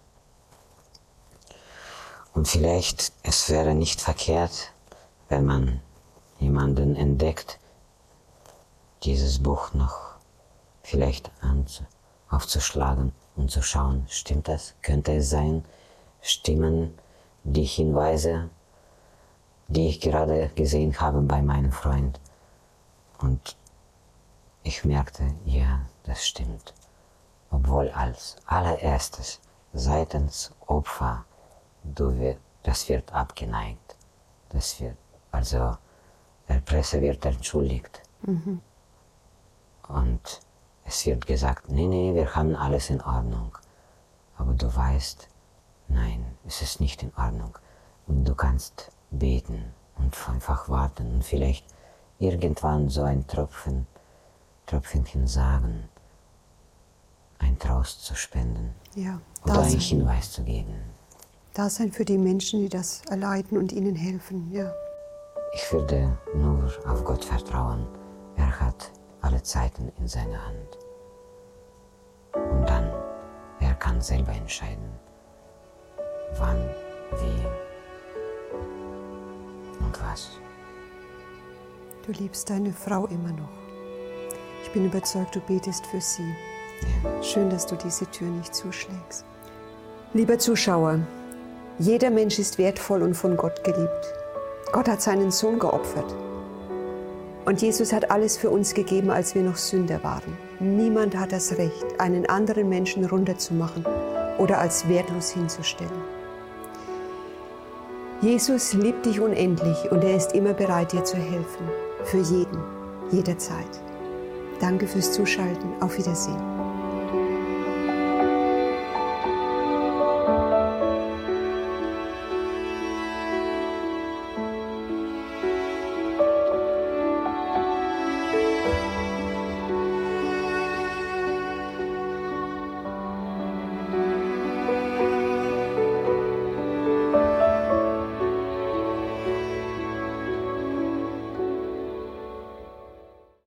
Und vielleicht, es wäre nicht verkehrt, wenn man jemanden entdeckt, dieses Buch noch vielleicht aufzuschlagen und zu schauen, stimmt das? Könnte es sein? Stimmen die Hinweise, die ich gerade gesehen habe bei meinem Freund? Und ich merkte, ja, das stimmt. Obwohl als allererstes seitens Opfer, das wird abgeneigt. Also Erpresser wird entschuldigt. Mhm. Und es wird gesagt, nee, wir haben alles in Ordnung. Aber du weißt, nein, es ist nicht in Ordnung. Und du kannst beten und einfach warten und vielleicht irgendwann so ein Tropfchen sagen, ein Trost zu spenden, ja, oder einen Hinweis zu geben. Da sein für die Menschen, die das erleiden und ihnen helfen, ja. Ich würde nur auf Gott vertrauen. Er hat alle Zeiten in seiner Hand. Und dann, er kann selber entscheiden, wann, wie und was. Du liebst deine Frau immer noch. Ich bin überzeugt, du betest für sie. Ja. Schön, dass du diese Tür nicht zuschlägst. Lieber Zuschauer, jeder Mensch ist wertvoll und von Gott geliebt. Gott hat seinen Sohn geopfert. Und Jesus hat alles für uns gegeben, als wir noch Sünder waren. Niemand hat das Recht, einen anderen Menschen runterzumachen oder als wertlos hinzustellen. Jesus liebt dich unendlich und er ist immer bereit, dir zu helfen. Für jeden, jederzeit. Danke fürs Zuschalten. Auf Wiedersehen.